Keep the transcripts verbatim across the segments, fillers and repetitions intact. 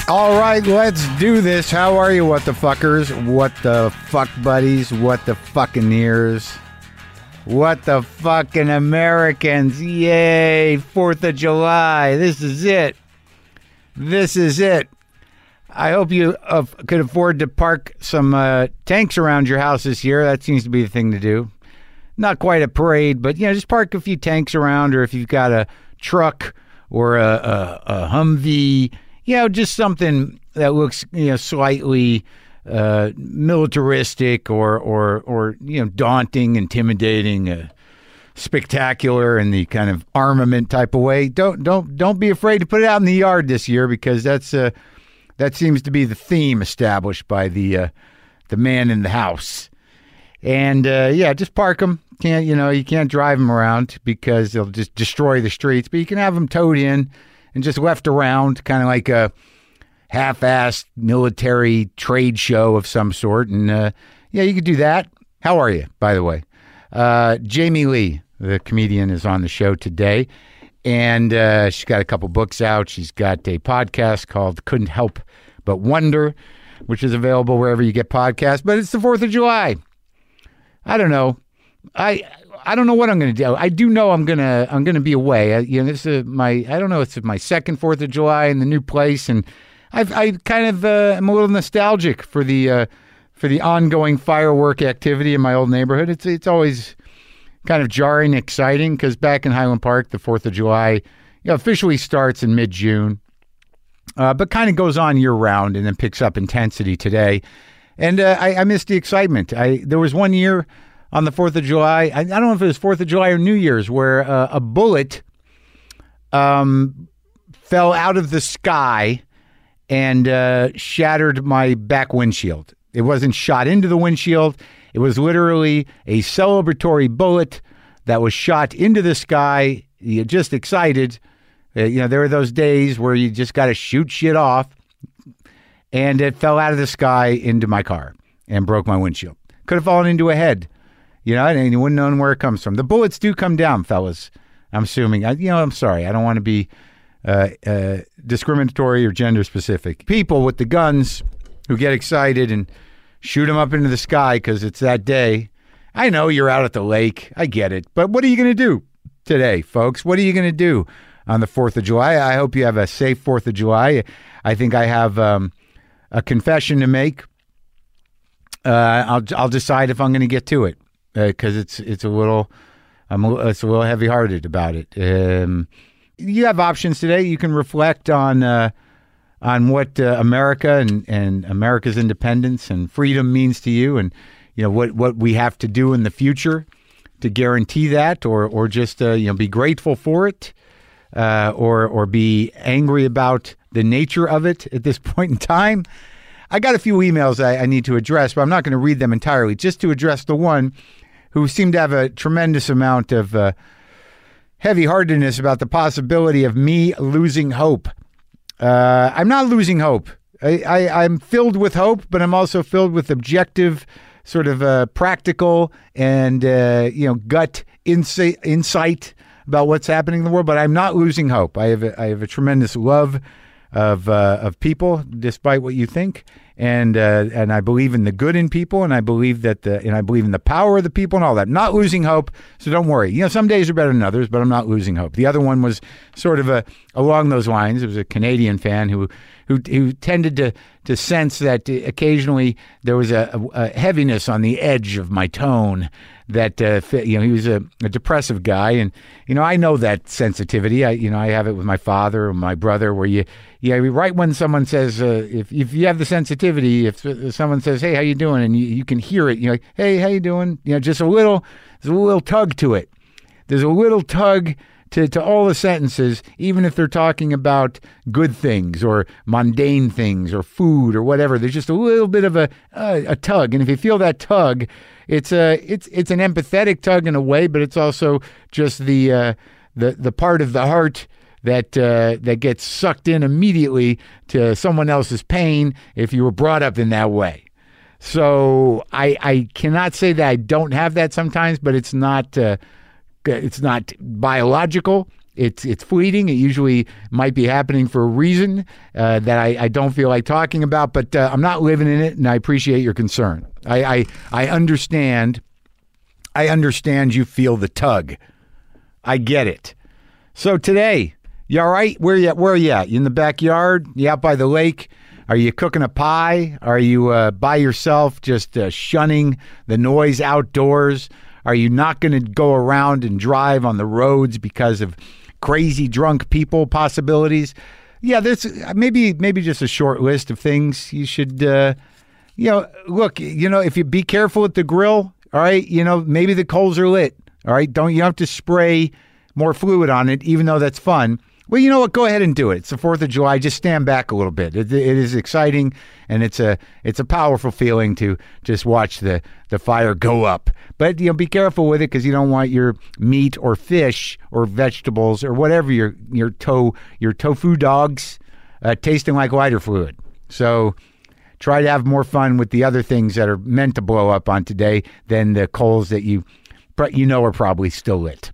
All right, let's do this. How are you, what the fuckers? What the fuck buddies? What the fucking ears? What the fucking Americans? Yay, fourth of July. This is it. This is it. I hope you uh, could afford to park some uh, tanks around your house this year. That seems to be the thing to do. Not quite a parade, but, you know, just park a few tanks around, or if you've got a truck or a, a, a Humvee, you know, just something that looks, you know, slightly uh, militaristic or, or, or, you know, daunting, intimidating, uh, spectacular in the kind of armament type of way. Don't, don't, don't be afraid to put it out in the yard this year, because that's, uh, that seems to be the theme established by the, uh, the man in the house. And, uh, yeah, just park them. Can't, you know, you can't drive them around because they'll just destroy the streets, but you can have them towed in and just left around, kind of like a half-assed military trade show of some sort. And, uh, yeah, you could do that. How are you, by the way? Uh, Jamie Lee, the comedian, is on the show today. And uh, she's got a couple books out. She's got a podcast called Couldn't Help But Wonder, which is available wherever you get podcasts. But it's the fourth of July. I don't know. I I don't know what I'm going to do. I do know I'm going to I'm going to be away. I, you know, this is my I don't know. It's my second fourth of July in the new place, and I've I kind of uh, am a little nostalgic for the uh, for the ongoing firework activity in my old neighborhood. It's it's always kind of jarring, exciting, because back in Highland Park, the fourth of July, you know, officially starts in mid June, uh, but kind of goes on year round and then picks up intensity today. And uh, I, I missed the excitement. I there was one year on the fourth of July, I, I don't know if it was fourth of July or New Year's, where uh, a bullet um, fell out of the sky and uh, shattered my back windshield. It wasn't shot into the windshield. It was literally a celebratory bullet that was shot into the sky. You're just excited. Uh, you know, there are those days where you just got to shoot shit off. And it fell out of the sky into my car and broke my windshield. Could have fallen into a head. You know, and you wouldn't know where it comes from. The bullets do come down, fellas. I'm assuming. I, you know, I'm sorry. I don't want to be uh, uh, discriminatory or gender specific. People with the guns who get excited and shoot them up into the sky because it's that day. I know you're out at the lake. I get it. But what are you going to do today, folks? What are you going to do on the fourth of July? I hope you have a safe fourth of July. I think I have um, a confession to make. Uh, I'll I'll decide if I'm going to get to it. Because uh, it's it's a little, I'm a, it's a little heavy-hearted about it. Um, you have options today. You can reflect on uh, on what uh, America and, and America's independence and freedom means to you, and you know what, what we have to do in the future to guarantee that, or or just uh, you know be grateful for it, uh, or or be angry about the nature of it at this point in time. I got a few emails I, I need to address, but I'm not going to read them entirely. Just to address the one who seemed to have a tremendous amount of uh, heavy-heartedness about the possibility of me losing hope. Uh, I'm not losing hope. I, I, I'm filled with hope, but I'm also filled with objective, sort of uh, practical and uh, you know gut insight, insight about what's happening in the world. But I'm not losing hope. I have a, I have a tremendous love of uh, of people, despite what you think. And uh, and I believe in the good in people, and I believe that the and I believe in the power of the people and all that. Not losing hope, so don't worry. You know, some days are better than others, but I'm not losing hope. The other one was sort of a along those lines. It was a Canadian fan who who who tended to to sense that occasionally there was a, a heaviness on the edge of my tone. That uh, you know, he was a, a depressive guy, and you know, I know that sensitivity. I you know, I have it with my father or my brother, where you yeah, right when someone says uh, if if you have the sensitivity, if someone says, "Hey, how you doing?" and you, you can hear it, you're like, "Hey, how you doing?" You know, just a little, there's a little tug to it. There's a little tug to to all the sentences, even if they're talking about good things or mundane things or food or whatever. There's just a little bit of a uh, a tug, and if you feel that tug, it's a it's it's an empathetic tug in a way, but it's also just the uh, the the part of the heart that uh, that gets sucked in immediately to someone else's pain if you were brought up in that way. So I I cannot say that I don't have that sometimes, but it's not uh, it's not biological. It's it's fleeting. It usually might be happening for a reason uh, that I, I don't feel like talking about, but uh, I'm not living in it, and I appreciate your concern. I, I I understand. I understand you feel the tug. I get it. So today, you all right? Where you at? Where are you at? You in the backyard? You out by the lake? Are you cooking a pie? Are you uh, by yourself, just uh, shunning the noise outdoors? Are you not going to go around and drive on the roads because of crazy drunk people possibilities? Yeah, there's maybe maybe just a short list of things you should, uh, you know, look, you know, if you be careful at the grill, all right, you know, maybe the coals are lit, all right? Don't, you don't have to spray more fluid on it, even though that's fun. Well, you know what? Go ahead and do it. It's the fourth of July. Just stand back a little bit. It, it is exciting, and it's a it's a powerful feeling to just watch the, the fire go up. But, you know, be careful with it because you don't want your meat or fish or vegetables or whatever, your your to, your tofu dogs uh, tasting like lighter fluid. So try to have more fun with the other things that are meant to blow up on today than the coals that you you know are probably still lit.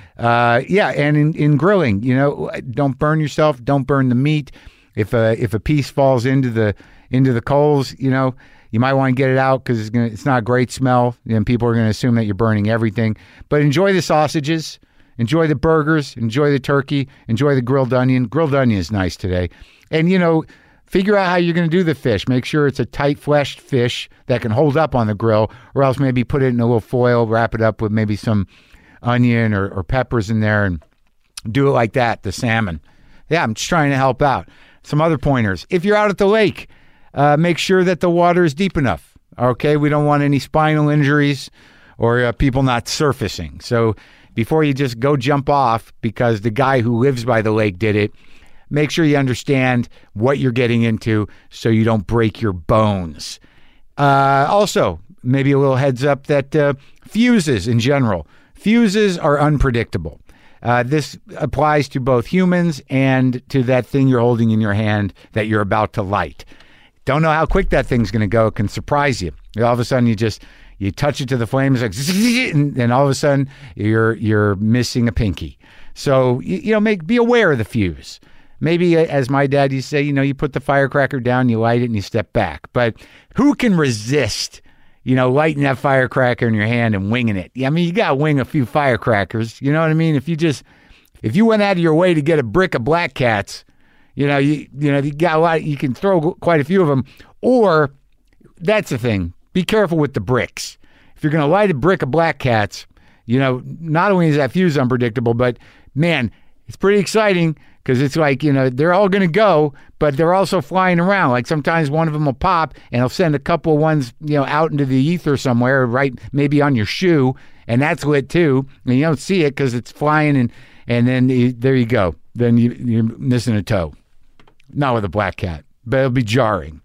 Uh, yeah, and in, in grilling, you know, don't burn yourself. Don't burn the meat. If a if a piece falls into the into the coals, you know, you might want to get it out because it's gonna it's not a great smell, and people are going to assume that you're burning everything. But enjoy the sausages, enjoy the burgers, enjoy the turkey, enjoy the grilled onion. Grilled onion is nice today, and you know, figure out how you're going to do the fish. Make sure it's a tight fleshed fish that can hold up on the grill, or else maybe put it in a little foil, wrap it up with maybe some onion or, or peppers in there and do it like that, the salmon. Yeah, I'm just trying to help out. Some other pointers. If you're out at the lake, uh, make sure that the water is deep enough. Okay, we don't want any spinal injuries or uh, people not surfacing. So before you just go jump off because the guy who lives by the lake did it, make sure you understand what you're getting into so you don't break your bones. Uh, also, maybe a little heads up that uh, fuses in general, fuses are unpredictable. Uh, this applies to both humans and to that thing you're holding in your hand that you're about to light. Don't know how quick that thing's going to go. It can surprise you. All of a sudden, you just you touch it to the flames, like, and then all of a sudden you're you're missing a pinky. So you, you know, make be aware of the fuse. Maybe, as my dad used to say, you know, you put the firecracker down, you light it, and you step back. But who can resist, you know, lighting that firecracker in your hand and winging it? I mean, you got to wing a few firecrackers. You know what I mean? If you just, if you went out of your way to get a brick of Black Cats, you know, you you know, you got a lot, you can throw quite a few of them. Or, that's the thing, be careful with the bricks. If you're going to light a brick of Black Cats, you know, not only is that fuse unpredictable, but man, it's pretty exciting because it's like, you know, they're all going to go, but they're also flying around. Like sometimes one of them will pop and it'll send a couple of ones, you know, out into the ether somewhere, right? Maybe on your shoe, and that's lit too. And you don't see it because it's flying, and and then you, there you go. Then you, you're missing a toe. Not with a Black Cat, but it'll be jarring.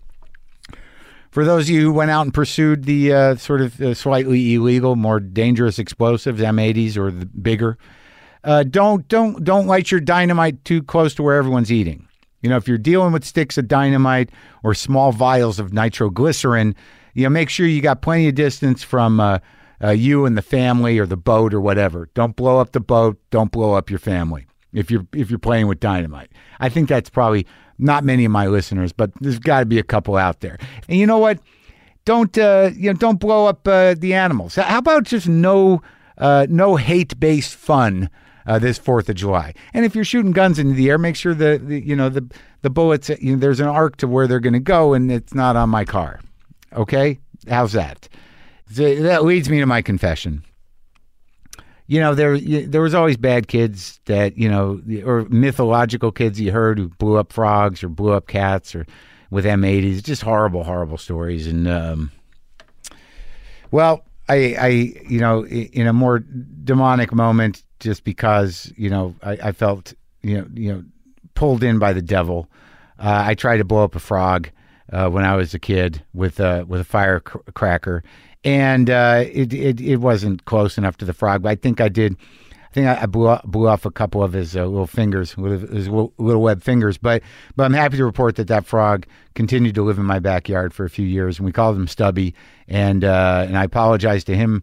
For those of you who went out and pursued the uh, sort of uh, slightly illegal, more dangerous explosives, M eighties or the bigger, uh, don't don't don't light your dynamite too close to where everyone's eating. You know, if you're dealing with sticks of dynamite or small vials of nitroglycerin, you know, make sure you got plenty of distance from uh, uh, you and the family or the boat or whatever. Don't blow up the boat. Don't blow up your family if you're if you're playing with dynamite. I think that's probably not many of my listeners, but there's got to be a couple out there. And you know what? Don't uh, you know? Don't blow up uh, the animals. How about just no uh, no hate-based fun uh, this Fourth of July? And if you're shooting guns into the air, make sure the, the you know the the bullets. You know, there's an arc to where they're going to go, and it's not on my car. Okay, how's that? So that leads me to my confession. You know, there there was always bad kids that, you know, or mythological kids you heard who blew up frogs or blew up cats or with M eighties. Just horrible, horrible stories. And, um, well, I, I, you know, in a more demonic moment, just because, you know, I, I felt, you know, you know, pulled in by the devil, uh, I tried to blow up a frog uh, when I was a kid with, uh, with a firecracker. And uh, it, it it wasn't close enough to the frog, but I think I did. I think I, I blew, off, blew off a couple of his uh, little fingers, his little, little web fingers. But but I'm happy to report that that frog continued to live in my backyard for a few years, and we called him Stubby. And uh, and I apologize to him,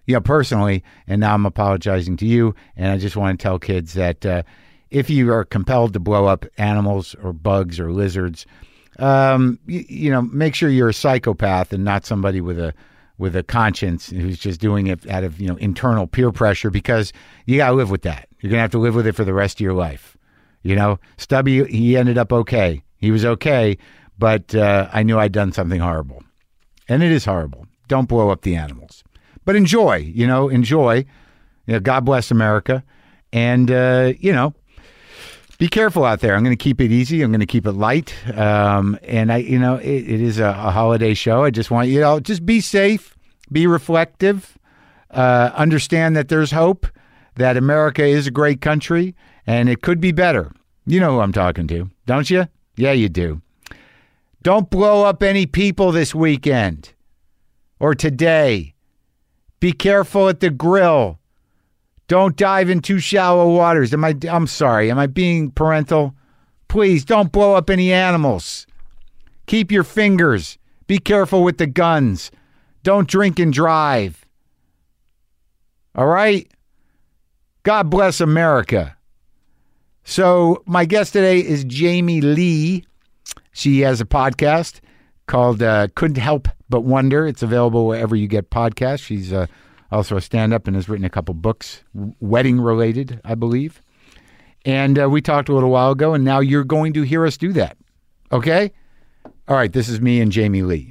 you know, personally, and now I'm apologizing to you. And I just want to tell kids that uh, if you are compelled to blow up animals or bugs or lizards, um, you, you know, make sure you're a psychopath and not somebody with a with a conscience who's just doing it out of, you know, internal peer pressure, because you got to live with that. You're going to have to live with it for the rest of your life. You know, Stubby, he ended up okay. He was okay, but uh, I knew I'd done something horrible. And it is horrible. Don't blow up the animals. But enjoy, you know, enjoy. You know, God bless America. And, uh, you know, be careful out there. I'm going to keep it easy. I'm going to keep it light. Um, and, I, you know, it, it is a, a holiday show. I just want you to know, just be safe, be reflective, uh, understand that there's hope, that America is a great country, and it could be better. You know who I'm talking to, don't you? Yeah, you do. Don't blow up any people this weekend or today. Be careful at the grill. Don't dive in too shallow waters. Am I, I'm sorry. Am I being parental? Please don't blow up any animals. Keep your fingers. Be careful with the guns. Don't drink and drive. All right? God bless America. So my guest today is Jamie Lee. She has a podcast called uh, Couldn't Help But Wonder. It's available wherever you get podcasts. She's uh, also a stand-up and has written a couple books, wedding-related, I believe. And uh, we talked a little while ago, and now you're going to hear us do that. Okay? All right, this is me and Jamie Lee.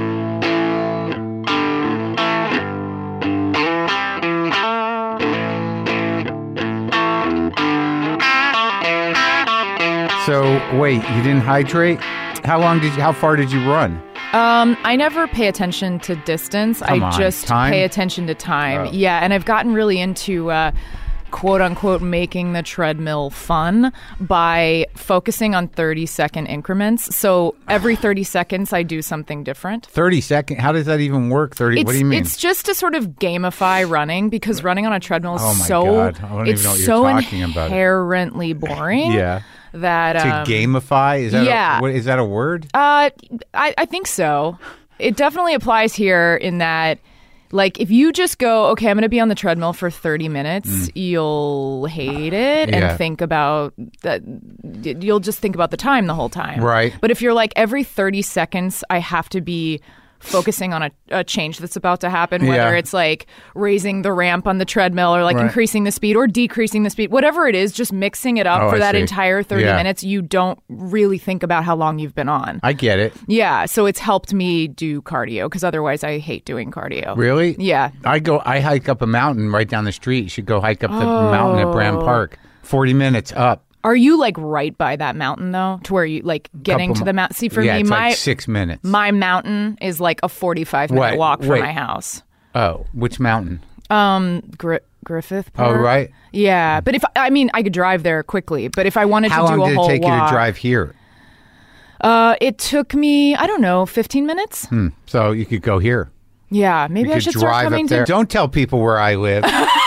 So, wait, you didn't hydrate? How long did you, how far did you run? Um, I never pay attention to distance. Come I on, just time? pay attention to time. Oh. Yeah, and I've gotten really into uh, quote unquote making the treadmill fun by focusing on thirty second increments. So every thirty seconds I do something different. thirty seconds? How does that even work? thirty It's, What do you mean? It's just to sort of gamify running, because running on a treadmill is Oh my so God. I don't even it's know what you're so talking about. inherently boring. Yeah. That To um, gamify? Is that yeah. a, what, is that a word? Uh, I, I think so. It definitely applies here in that, like, if you just go, okay, I'm going to be on the treadmill for thirty minutes, mm. you'll hate it Yeah. and think about that. You'll just think about the time the whole time. Right. But if you're like, every thirty seconds, I have to be focusing on a, a change that's about to happen, whether Yeah. it's like raising the ramp on the treadmill or like Right. increasing the speed or decreasing the speed, whatever it is, just mixing it up Oh, for I that see. entire thirty Yeah. minutes, you don't really think about how long you've been on. I get it. Yeah, so it's helped me do cardio, because otherwise I hate doing cardio. Really? Yeah. I go. I hike up a mountain right down the street. You should go hike up the mountain at Bram Park. forty minutes up. Are you like right by that mountain though, to where you like getting Couple to the mountain? See, for yeah, me, it's my like six minutes. my mountain is like a forty-five minute What? walk from Wait. my house. Oh, which mountain? Um, Gri- Griffith Park. Oh, right. Yeah, but if I mean, I could drive there quickly. But if I wanted How to do long a did whole it take walk, you to drive here? Uh, it took me, I don't know, fifteen minutes. Hmm. So you could go here. Yeah, maybe You I could should start drive coming up there. to. Don't tell people where I live.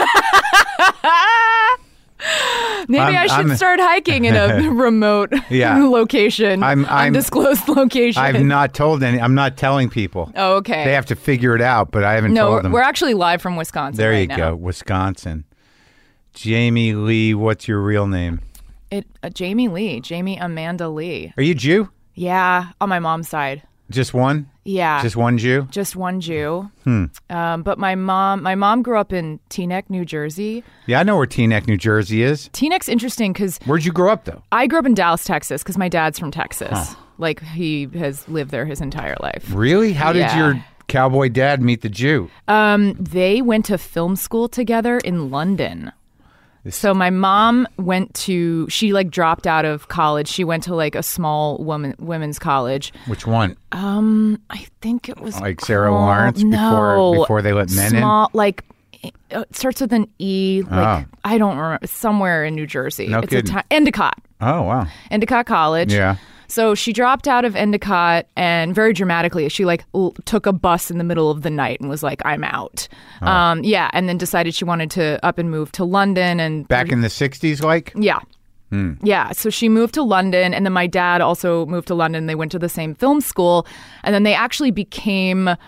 Maybe I'm- I should I'm- start hiking in a remote Yeah. location, I'm- I'm- undisclosed location. I've not told any. I'm not telling people. Oh, okay. They have to figure it out, but I haven't no, told we're, them. we're actually live from Wisconsin. There right you now. go, Wisconsin. Jamie Lee, what's your real name? It uh, Jamie Lee, Jamie Amanda Lee. Are you Jew? Yeah, on my mom's side. Just one? Yeah, Just one Jew? just one Jew. Hmm. Um, but my mom, my mom grew up in Teaneck, New Jersey. Yeah, I know where Teaneck, New Jersey is. Teaneck's interesting because Where'd you grow up, though? I grew up in Dallas, Texas, because my dad's from Texas. Huh. Like he has lived there his entire life. Really? How did Yeah. your cowboy dad meet the Jew? Um, they went to film school together in London. So my mom went to, she like dropped out of college. She went to like a small woman women's college. Which one? Um, I think it was Like Sarah called- Lawrence before no, before they let men small, Like it starts with an E. Like Oh. I don't remember. Somewhere in New Jersey. No it's kidding. a ti- Endicott. in? Oh, wow. Endicott College. Yeah. So she dropped out of Endicott, and very dramatically, she like l- took a bus in the middle of the night and was like, "I'm out." Oh. Um, yeah, and then decided she wanted to up and move to London. And Back in the sixties, like? yeah. Hmm. Yeah, so she moved to London, and then my dad also moved to London. They went to the same film school, and then they actually became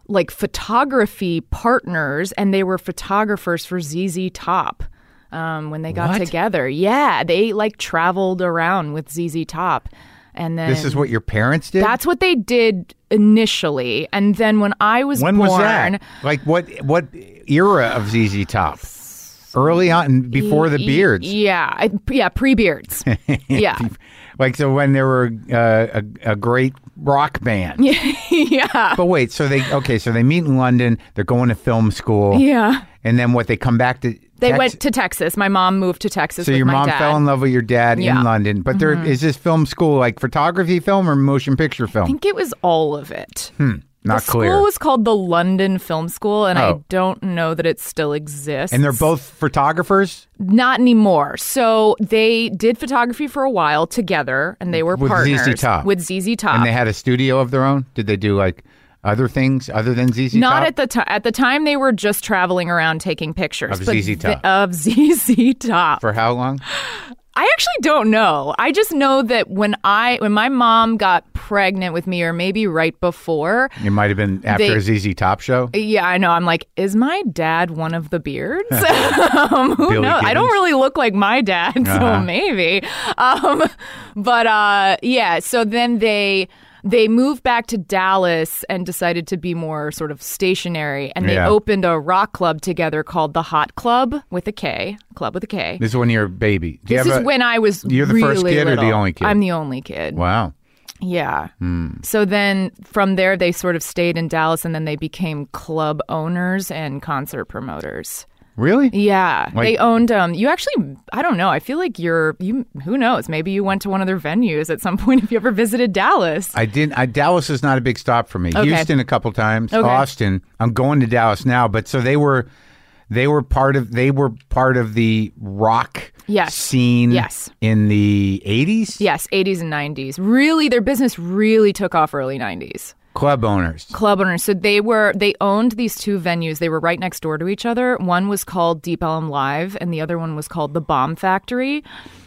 like photography partners, and they were photographers for Z Z Top. Um, when they got What? together. Yeah, they like traveled around with Z Z Top. And then This is what your parents did? that's what they did initially. And then when I was when born, was that? Like what what era of Z Z Top? Early on, before the y- beards. Yeah, I, yeah, pre-beards. Yeah. Like, so when they were uh, a, a great rock band. Yeah. But wait, so they, okay, so they meet in London, they're going to film school. Yeah. And then what, they come back to They Tex- went to Texas. My mom moved to Texas So with your my mom dad. fell in love with your dad Yeah. in London. But there is this film school like photography film or motion picture I film? think it was all of it. Hmm, not the clear. school was called the London Film School, and I Oh. don't know that it still exists. And they're both photographers? Not anymore. So they did photography for a while together, and they were With Z Z partners Top. with Z Z Top. And they had a studio of their own? Did they do like other things other than Z Z Not Top? at the time. At the time, they were just traveling around taking pictures Of but Z Z Top. th- of Z Z Top. For how long? I actually don't know. I just know that when I when my mom got pregnant with me, or maybe right before. It might have been after They- a Z Z Top show. Yeah, I know. I'm like, is my dad one of the Beards? um, who Billy knows? I don't Gibbons? really look like my dad, so Uh-huh. maybe. Um, but uh, yeah, so then they they moved back to Dallas and decided to be more sort of stationary, and they Yeah. opened a rock club together called the Hot Club with a K, club with a K. This is when you're a baby. Do you This have is a- when I was You're the really first kid or the little. only kid? I'm the only kid. Wow. Yeah. Hmm. So then from there, they sort of stayed in Dallas, and then they became club owners and concert promoters. Really? Yeah. Like- they owned, um, you actually, I don't know. I feel like you're, you, who knows? Maybe you went to one of their venues at some point if you ever visited Dallas. I didn't. I, Dallas is not a big stop for me. Okay. Houston a couple times. Okay. Austin. I'm going to Dallas now. But so they were, they were part of. They were part of the rock Yes. scene. Yes. In the eighties. Yes, eighties and nineties. Really, their business really took off early nineties. Club owners. Club owners. So they were they owned these two venues. They were right next door to each other. One was called Deep Elm Live, and the other one was called the Bomb Factory.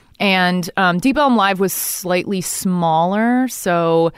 And um, Deep Elm Live was slightly smaller, so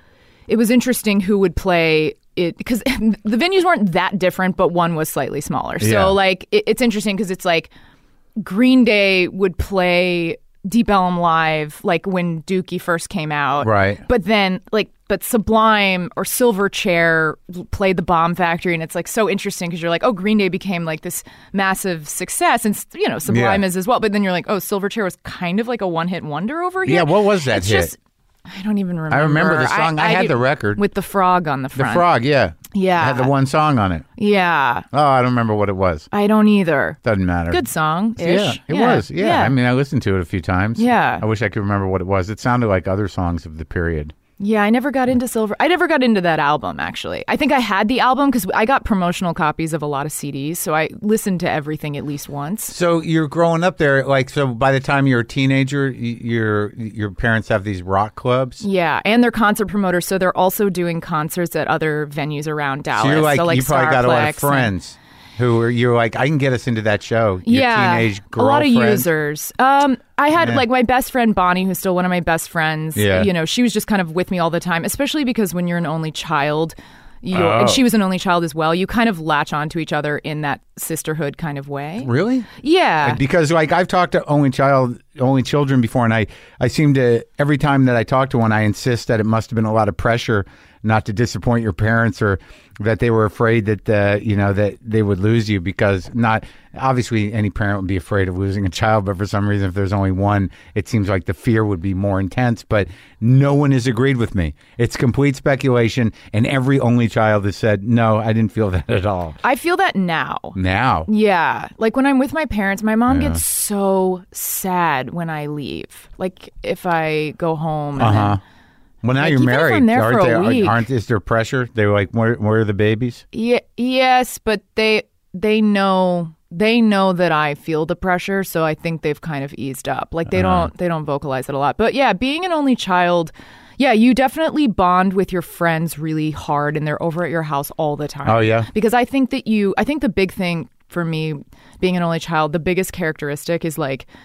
it was interesting who would play it because the venues weren't that different, but one was slightly smaller. So Yeah. like it, it's interesting because it's like Green Day would play Deep Elm Live like when Dookie first came out, Right. But then like but Sublime or Silverchair played the Bomb Factory, and it's like so interesting because you're like, oh, Green Day became like this massive success, and you know Sublime Yeah. is as well. But then you're like, oh, Silverchair was kind of like a one hit wonder over here. Yeah, what was that it's hit? Just, I don't even remember. I remember the song. I had did- the record. with the frog on the The front. Frog. Yeah. Yeah. I had the one song on it. Yeah, Oh, I don't remember what it was. I don't either. Doesn't matter. Good song. Yeah, it was. Yeah. I mean, I listened to it a few times. Yeah. I wish I could remember what it was. It sounded like other songs of the period. Yeah, I never got into Silver. I never got into that album, actually. I think I had the album because I got promotional copies of a lot of C Ds, so I listened to everything at least once. So you're growing up there, like, so by the time you're a teenager, y- your your parents have these rock clubs. Yeah, and they're concert promoters, so they're also doing concerts at other venues around Dallas. So you're like, you probably got a lot of Starplex and- friends who are, you're like, I can get us into that show. Your yeah, teenage a lot of girlfriend. users. Um, I had Yeah. like my best friend Bonnie, who's still one of my best friends. Yeah. You know, she was just kind of with me all the time, especially because when you're an only child, you Oh. and she was an only child as well. You kind of latch onto each other in that sisterhood kind of way. Really? Yeah. Because like I've talked to only child, only children before, and I, I seem to every time that I talk to one, I insist that it must have been a lot of pressure not to disappoint your parents, or that they were afraid that uh, you know that they would lose you, because not obviously any parent would be afraid of losing a child, but for some reason if there's only one, it seems like the fear would be more intense. But no one has agreed with me. It's complete speculation, and every only child has said no, I didn't feel that at all. I feel that now. Now. Yeah. Like when I'm with my parents, my mom gets so sad when I leave. Like if I go home and Uh then huh. Well, now Like, you're even if married. I'm there aren't for a they? aren't- week. Aren't is there pressure? They were like, where, where are the babies? Yeah, yes, but they they know they know that I feel the pressure, so I think they've kind of eased up. Like they Uh-huh. don't they don't vocalize it a lot. But yeah, being an only child, yeah, you definitely bond with your friends really hard, and they're over at your house all the time. Oh, yeah? Because I think that you I think the big thing for me being an only child, the biggest characteristic is like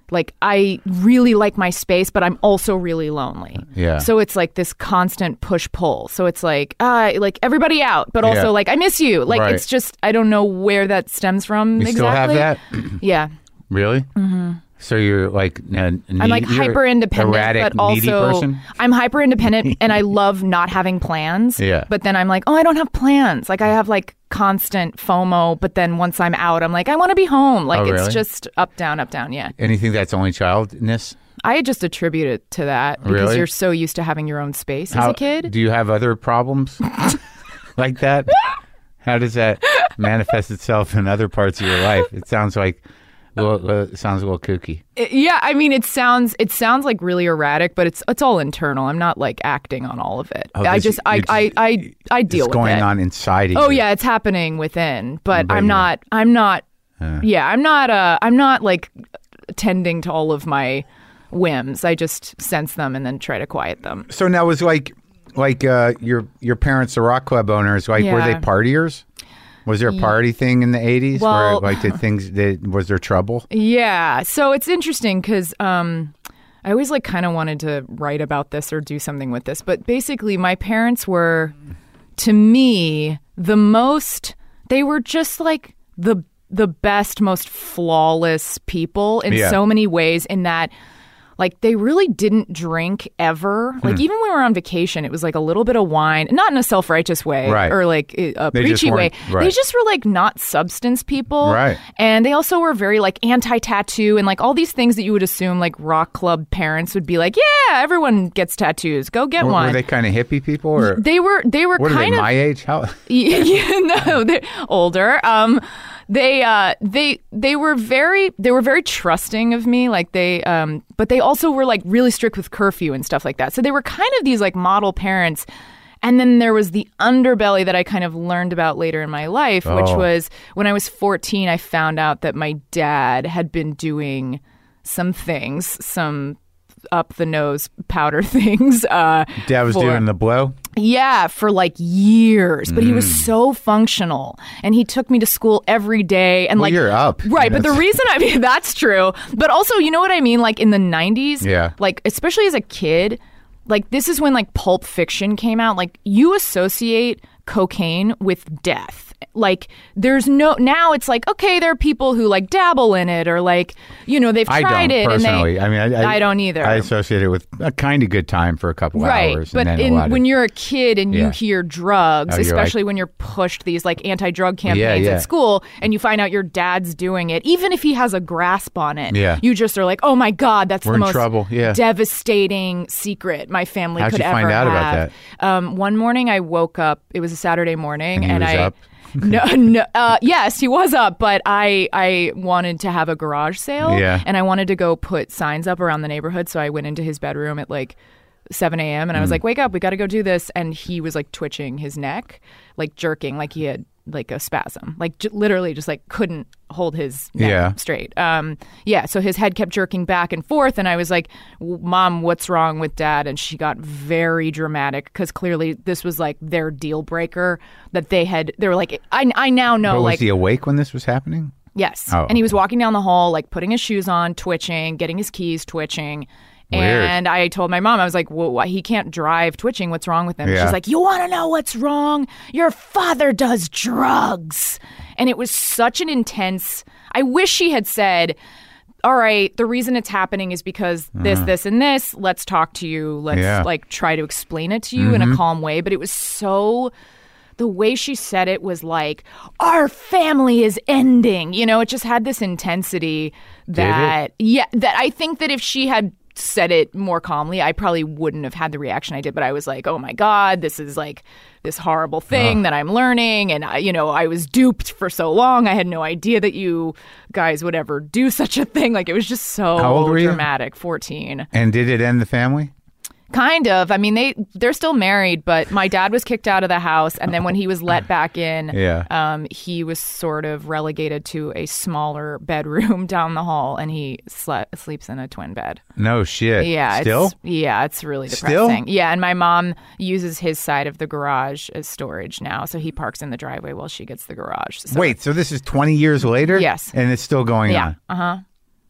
like I really like my space, but I'm also really lonely. Yeah. So it's like this constant push pull. So it's like uh like everybody out, but also Yeah. like I miss you. Like Right. it's just I don't know where that stems from You exactly. still have that? Yeah. Really? Mm-hmm. So you're like uh, need, I'm like hyper independent, erratic, but needy also person? I'm hyper independent and I love not having plans. Yeah. But then I'm like, oh, I don't have plans. Like I have like constant FOMO. But then once I'm out, I'm like, I want to be home. Like Oh, it's really? just up, down, up, down. Yeah. Anything that's only childness? I just attribute it to that because Really? you're so used to having your own space as How- a kid. Do you have other problems like that? How does that manifest itself in other parts of your life? It sounds like, well, uh, it sounds a little kooky. It- yeah, I mean, it sounds it sounds like really erratic, but it's it's all internal. I'm not like acting on all of it. Oh, I this- just I, it's- I I I deal It's with going it. on inside of Oh you. yeah, it's happening within, but But I'm you're- not. I'm not. Uh. Yeah, I'm not. Uh, I'm not like tending to all of my whims. I just sense them and then try to quiet them. So now was like, like uh, your your parents, the rock club owners, like were they Yeah. partiers? Was there a party thing in the eighties? Well- where like did things? Did, was there trouble? Yeah, so it's interesting because um, I always like kind of wanted to write about this or do something with this, but basically my parents were, to me, the most. They were just like the the best, most flawless people in Yeah. so many ways. In that. Like, they really didn't drink ever. Like, Hmm. even when we were on vacation, it was like a little bit of wine, not in a self-righteous way Right. or like a They just preachy way. weren't- right. They just were like not substance people. Right. And they also were very like anti-tattoo and like all these things that you would assume like rock club parents would be like, yeah, everyone gets tattoos. Go get Were, one. were they kind of hippie people, or They were, they were what are kind they? of My age? How? yeah, no, they're older. Um, they uh, they they were very they were very trusting of me. Like they, um, but they also were like really strict with curfew and stuff like that. So they were kind of these like model parents. And then there was the underbelly that I kind of learned about later in my life, which Oh. was when I was fourteen. I found out that my dad had been doing some things, some up the nose powder things. Uh, Dad was for- doing the blow. Yeah, for like years, but he was Mm. so functional, and he took me to school every day. And Well, like, you're up. right? But the That's- reason I mean that's true, but also you know what I mean. Like in the nineties, Yeah. like especially as a kid, like this is when like Pulp Fiction came out. Like you associate cocaine with death. Like there's no now it's like okay there are people who like dabble in it or like you know they've I tried don't it personally. and they I mean, I, I don't either. I associate it with a kind of good time for a couple Right, hours, but and then in, a lot when of, you're a kid and you Yeah. hear drugs, Oh, you're especially like- when you're pushed these like anti-drug campaigns yeah. at school, and you find out your dad's doing it, even if he has a grasp on it, Yeah. you just are like, oh my god, that's We're the in most trouble, yeah. devastating secret my family How'd could you ever find out have. about that? Um, one morning I woke up. It was a Saturday morning, And he was I. up? no, no uh, yes, he was up, but I I wanted to have a garage sale, Yeah. and I wanted to go put signs up around the neighborhood. So I went into his bedroom at like seven a.m. and I was Mm. like, "Wake up, we got to go do this." And he was like twitching his neck, like jerking, like he had like a spasm, like j- literally just like couldn't hold his neck Yeah. straight. Um, yeah, so his head kept jerking back and forth, and I was like, "W- "Mom, what's wrong with Dad?" And she got very dramatic because clearly this was like their deal breaker that they had. They were like, "I I now know." But was like, he awake when this was happening? yes, Oh, and he was walking down the hall, like putting his shoes on, twitching, getting his keys, twitching. Weird. And I told my mom, I was like, well, why- he can't drive twitching. What's wrong with him? Yeah. She's like, you want to know what's wrong? Your father does drugs. And it was such an intense, I wish she had said, all right, the reason it's happening is because this, this, and this. Let's talk to you. Let's Yeah. like try to explain it to you in a calm way. But it was so, the way she said it was like, our family is ending. You know, it just had this intensity that, yeah, that I think that if she had said it more calmly, I probably wouldn't have had the reaction I did. But I was like, oh my God, this is like this horrible thing that I'm learning. And, I, you know, I was duped for so long. I had no idea that you guys would ever do such a thing. Like, it was just so How old were you? dramatic. fourteen. And did it end the family? Kind of. I mean, they they're still married, but my dad was kicked out of the house, and then when he was let back in, Yeah. um, he was sort of relegated to a smaller bedroom down the hall, and he slept, sleeps in a twin bed. No shit. Yeah, Still? it's, yeah, it's really Still? depressing. Yeah, and my mom uses his side of the garage as storage now, so he parks in the driveway while she gets the garage. So, Wait, so this is twenty years later? Yes. And it's still going yeah, on? uh huh.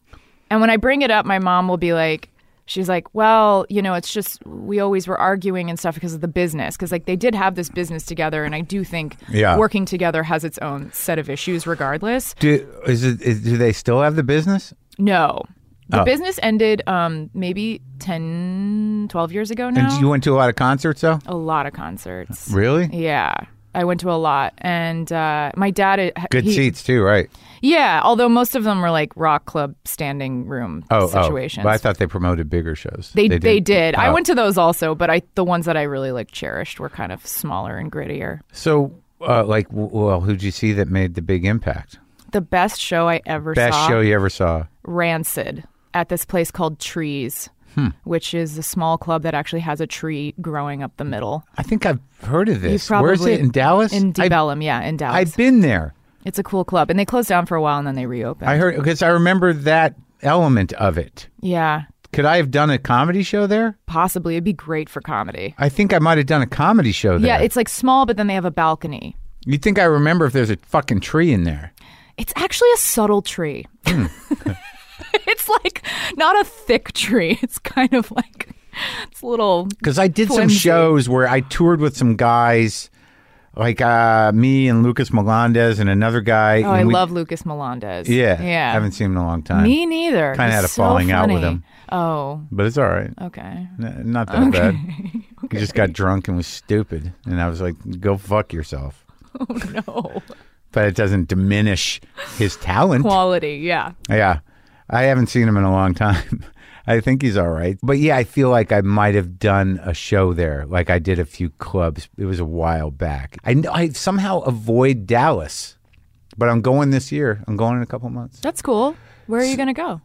And when I bring it up, my mom will be like, she's like, well, you know, it's just we always were arguing and stuff because of the business. Because like they did have this business together, and I do think Yeah. working together has its own set of issues, regardless. Do is it? Is, do they still have the business? No, the Oh. business ended um, maybe ten, twelve years ago now. And you went to a lot of concerts, though. A lot of concerts. Really? Yeah, I went to a lot, and uh, my dad. Good he, seats too, right? Yeah, although most of them were like rock club standing room Oh, situations. oh. But I thought they promoted bigger shows. They they did. I Oh. went to those also, but I the ones that I really like cherished were kind of smaller and grittier. So, uh, like, w- well, who'd you see that made the big impact? The best show I ever Best saw, show you ever saw? Rancid, at this place called Trees, Hmm. which is a small club that actually has a tree growing up the middle. I think I've heard of this. You've Where is probably- it? In Dallas? In Deep I've, Ellum, yeah, in Dallas. I've been there. It's a cool club, and they closed down for a while, and then they reopened. I heard because I remember that element of it. Yeah, Could I have done a comedy show there? possibly. It'd be great for comedy. I think I might have done a comedy show there. Yeah, it's like small, but then they have a balcony. You think I remember if there's a fucking tree in there? It's actually a subtle tree. Hmm. It's like not a thick tree. It's kind of like it's a little. Because I did some Flimsy. shows where I toured with some guys, like uh, me and Lucas Melendez and another guy. Oh, I and we- love Lucas Melendez. Yeah, yeah. haven't seen him in a long time. Me neither. Kinda had He's a falling so out with funny. him. Oh, But it's all right. okay. N- Not that bad. He just got drunk and was stupid, and I was like, "Go fuck yourself." Oh no. But it doesn't diminish his talent. Quality, yeah. Yeah. I haven't seen him in a long time. I think he's all right. But yeah, I feel like I might have done a show there. Like I did a few clubs. It was a while back. I, kn- I somehow avoid Dallas, but I'm going this year. I'm going in a couple months. That's cool. Where are you gonna go?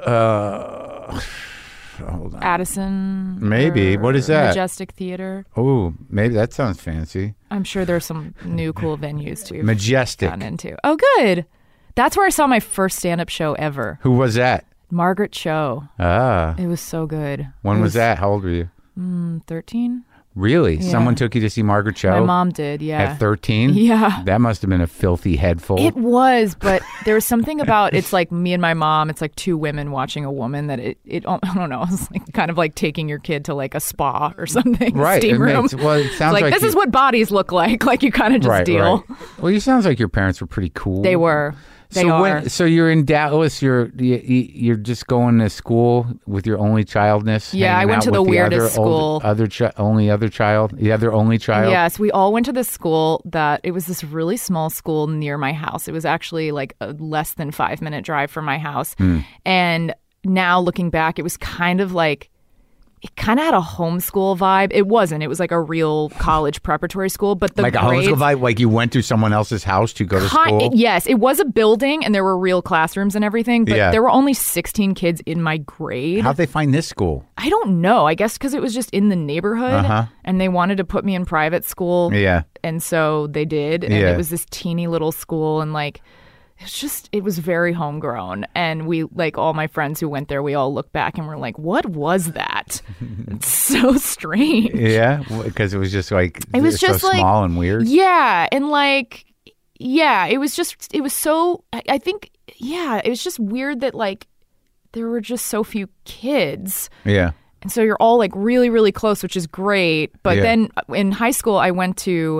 Uh, hold on. Addison. Maybe. or What is that? Majestic Theater. Oh, maybe that sounds fancy. I'm sure there's some new cool venues too. Majestic. Gotten into. Oh, good. That's where I saw my first stand-up show ever. Who was that? Margaret Cho. Ah. It was so good. When It was that? How old were you? Mm, thirteen. Really? Yeah. Someone took you to see Margaret Cho? My mom did. Yeah. At thirteen? Yeah. That must have been a filthy head full. It was, but there was something about it's like me and my mom. It's like two women watching a woman that it, it I don't know. It's like kind of like taking your kid to like a spa or something. Right. Steam It room. makes- well, it sounds It's like, like this you- is what bodies look like. Like you kind of just right, deal. right. Well, you sounds like your parents were pretty cool. They were. They so are. when, so you're in Dallas. You're you, you- you're just going to school with your only childness. Yeah, I hanging went out to the with weirdest other, old- school. other chi- only other child. The other only child. Yes, we all went to this school that it was this really small school near my house. It was actually like a less than five minute drive from my house. Hmm. And now looking back, it was kind of like, it kind of had a homeschool vibe. It wasn't. It was like a real college preparatory school. But the Like a grades, homeschool vibe. Like you went to someone else's house to go to Ki- school. yes, it was a building and there were real classrooms and everything. But Yeah. there were only sixteen kids in my grade. How'd they find this school? I don't know. I guess because it was just in the neighborhood Uh-huh. and they wanted to put me in private school. Yeah. And so they did. And Yeah. it was this teeny little school. And like, it's just, it was very homegrown. And we, like, all my friends who went there, we all look back and we're like, what was that? It's so strange. Yeah, because it was just like It was so just like small and weird. Yeah. And like, yeah, it was just, it was so, I, I think, yeah, it was just weird that like there were just so few kids. Yeah. And so you're all like really, really close, which is great. But Yeah. then in high school, I went to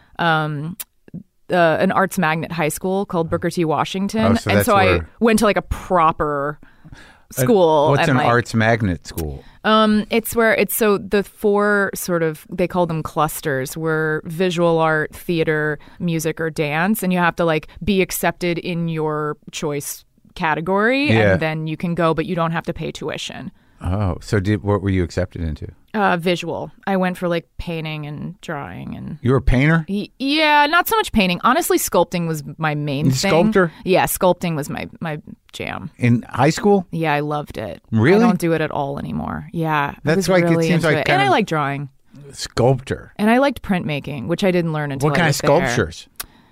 um, uh, an arts magnet high school called Booker T. Washington. Oh, so and that's so I where- went to like a proper school. What's and an like, arts magnet school? Um, it's where it's so the four sort of, they call them clusters, were visual art, theater, music, or dance. And you have to like be accepted in your choice category. Yeah. And then you can go, but you don't have to pay tuition. Oh, so did what were you accepted into? Uh, visual. I went for like painting and drawing and You were a painter? y- yeah, not so much painting. Honestly, sculpting was my main thing. Sculptor? Yeah, sculpting was my my jam. In high school? Yeah, I loved it. Really? I don't do it at all anymore. Yeah, I That's was like- it really seems into like it. kind and I of- like drawing, Sculptor. and I liked printmaking, which I didn't learn until What I kind of was there. sculptures?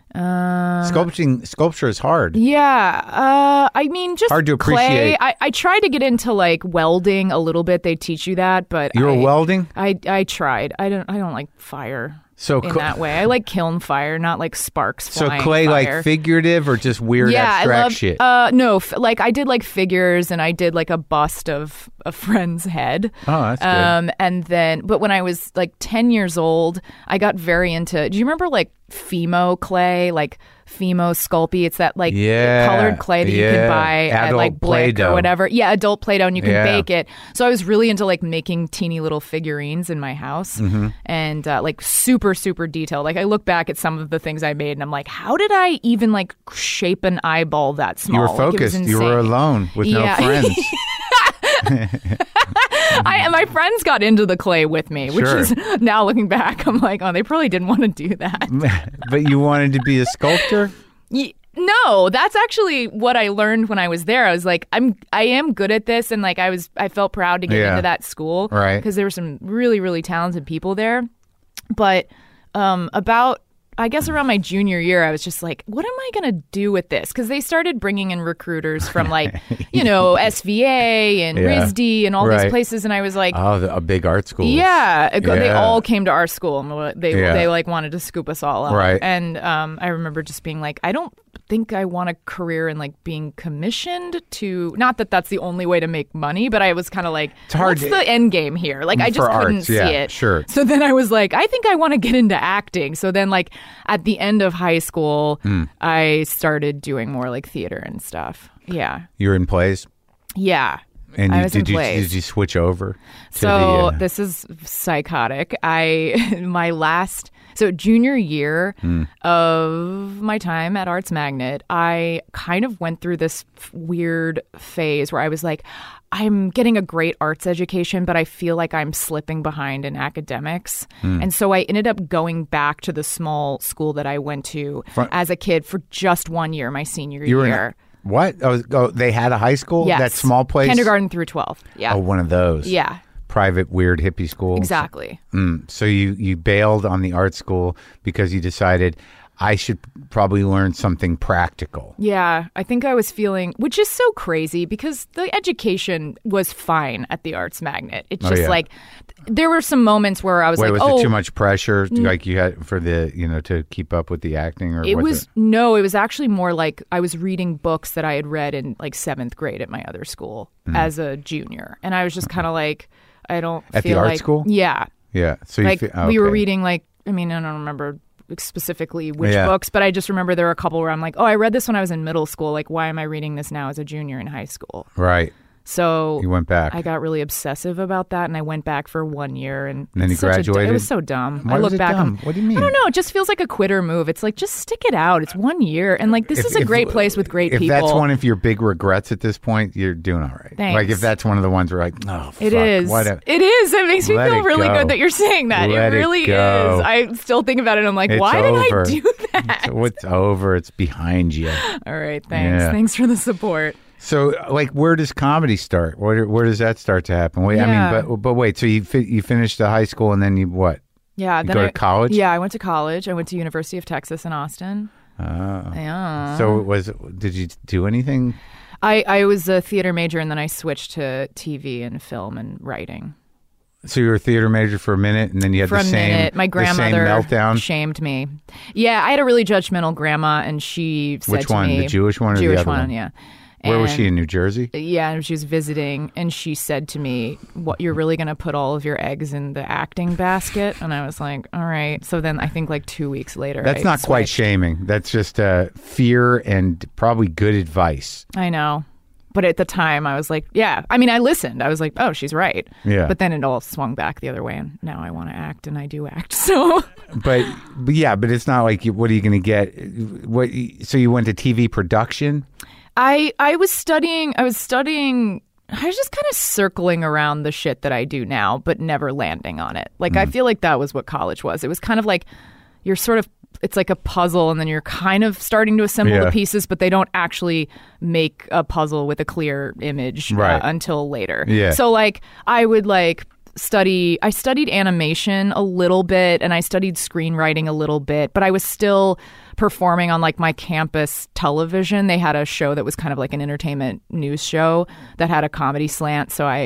Uh, Sculpting sculpture is hard. Yeah, uh, I mean, just Hard to clay. appreciate. I, I tried to get into like welding a little bit. They teach you that, but You were I, welding? I I tried. I don't I don't like fire. So in cl- that way. I like kiln fire, not like sparks So flying clay, fire. like figurative or just weird yeah, abstract I love, shit? Uh, no, f- like I did like figures and I did like a bust of a friend's head. Oh, that's good. Um, and then, but when I was like ten years old, I got very into. Do you remember like Fimo clay, like Fimo Sculpey? It's that like Yeah, colored clay that you yeah. can buy at Adult like Blick Play-Doh. or whatever. Yeah, adult Play-Doh, and you can Yeah. bake it. So I was really into like making teeny little figurines in my house, Mm-hmm. and uh, like super super detailed. Like I look back at some of the things I made, and I'm like, how did I even like shape an eyeball that small? You were Like, it was focused. You were insane. alone with Yeah. no friends. I, my friends got into the clay with me, which Sure. is now looking back, I'm like, oh, they probably didn't want to do that. But you wanted to be a sculptor? Ye- No, that's actually what I learned when I was there. I was like, I'm, I am good at this, and like I was, I felt proud to get Yeah. into that school, Right. Because there were some really, really talented people there. But um, about, I guess around my junior year, I was just like, what am I gonna do with this? Because they started bringing in recruiters from like, you know, S V A and Yeah. R I S D and all Right. these places, and I was like, Oh, the, a big art school. yeah, it go- they Yeah. all came to our school and they Yeah. they like wanted to scoop us all up. Right. And um, I remember just being like, I don't think I want a career in like being commissioned to. Not that that's the only way to make money, but I was kind of like, It's hard what's to- the end game here? Like I For just couldn't arts, see yeah, it. sure. So then I was like, I think I want to get into acting. So then like at the end of high school, Hmm. I started doing more like theater and stuff. Yeah, You were in plays? yeah. And I you, was did in you plays. did you switch over to So the uh, this is psychotic. I my last so junior year Hmm. of my time at Arts Magnet, I kind of went through this f- weird phase where I was like, I'm getting a great arts education, but I feel like I'm slipping behind in academics. Hmm. And so I ended up going back to the small school that I went to Fr- as a kid for just one year, my senior you were in year. a- what? Oh, oh, they had a high school? Yes. That small place? Kindergarten through twelve. Yeah. Oh, one of those. Yeah. Private, weird hippie schools. Exactly. Mm. So you, you bailed on the art school because you decided I should probably learn something practical. Yeah, I think I was feeling, which is so crazy because the education was fine at the Arts Magnet. It's Oh, just yeah. like there were some moments where I was Wait, like, was oh, it too much pressure, like you had for the, you know, to keep up with the acting, or it was was no, it was actually more like I was reading books that I had read in like seventh grade at my other school Hmm. as a junior, and I was just kind of like, I don't At the feel art like, school? yeah, Yeah. So you like fe- we were okay. reading like I mean I don't remember specifically which Yeah. books, but I just remember there were a couple where I'm like, oh, I read this when I was in middle school. Like, why am I reading this now as a junior in high school? Right. So You went back. I got really obsessive about that, and I went back for one year. And, And then it's you such a d- graduated? it was so dumb. Why I was look it back. dumb? I'm- What do you mean? I don't know. It just feels like a quitter move. It's like just stick it out. It's one year, and like this If- is a if- great place with great if people. that's one of your big regrets at this point, you're doing all right. Thanks. Like if that's one of the ones where like, oh, It fuck, is. what a- It is. It makes me Let feel it really go. good that you're saying that. Let it it really go. is. I still think about it. And I'm like, It's why over. did I do that? So it's over. It's behind you. All right. Thanks. Yeah. Thanks for the support. So, like, where does comedy start? Where where does that start to happen? Wait, I Yeah. mean, but but wait. So you fi- you finished the high school and then you what? Yeah. You then go I, to college? Yeah, I went to college. I went to University of Texas in Austin. Oh. Yeah. So it was did you do anything? I, I was a theater major, and then I switched to T V and film and writing. So you were a theater major for a minute, and then you had For the a same minute, my the grandmother same meltdown. shamed me. Yeah, I had a really judgmental grandma, and she said Which to one? me, The Jewish one or the Jewish other one? one? Yeah. Where was And- she, in New Jersey? Yeah, and she was visiting, and she said to me, "What, you're really going to put all of your eggs in the acting basket?" And I was like, "All right." So then I think like two weeks later, That's I not quite switched. shaming. That's just uh, fear and probably good advice. I know. But at the time, I was like, yeah. I mean, I listened. I was like, oh, she's right. Yeah. But then it all swung back the other way, and now I want to act, and I do act. So But, but yeah, but it's not like you, what are you going to get? What? So you went to T V production? I I was studying. I was studying. I was just kind of circling around the shit that I do now, but never landing on it. Like I feel like that was what college was. It was kind of like you're sort of. It's like a puzzle, and then you're kind of starting to assemble Yeah. the pieces, but they don't actually make a puzzle with a clear image Right. uh, until later. Yeah. So like I would like study I studied animation a little bit, and I studied screenwriting a little bit, but I was still performing on like my campus television. They had a show that was kind of like an entertainment news show that had a comedy slant, so I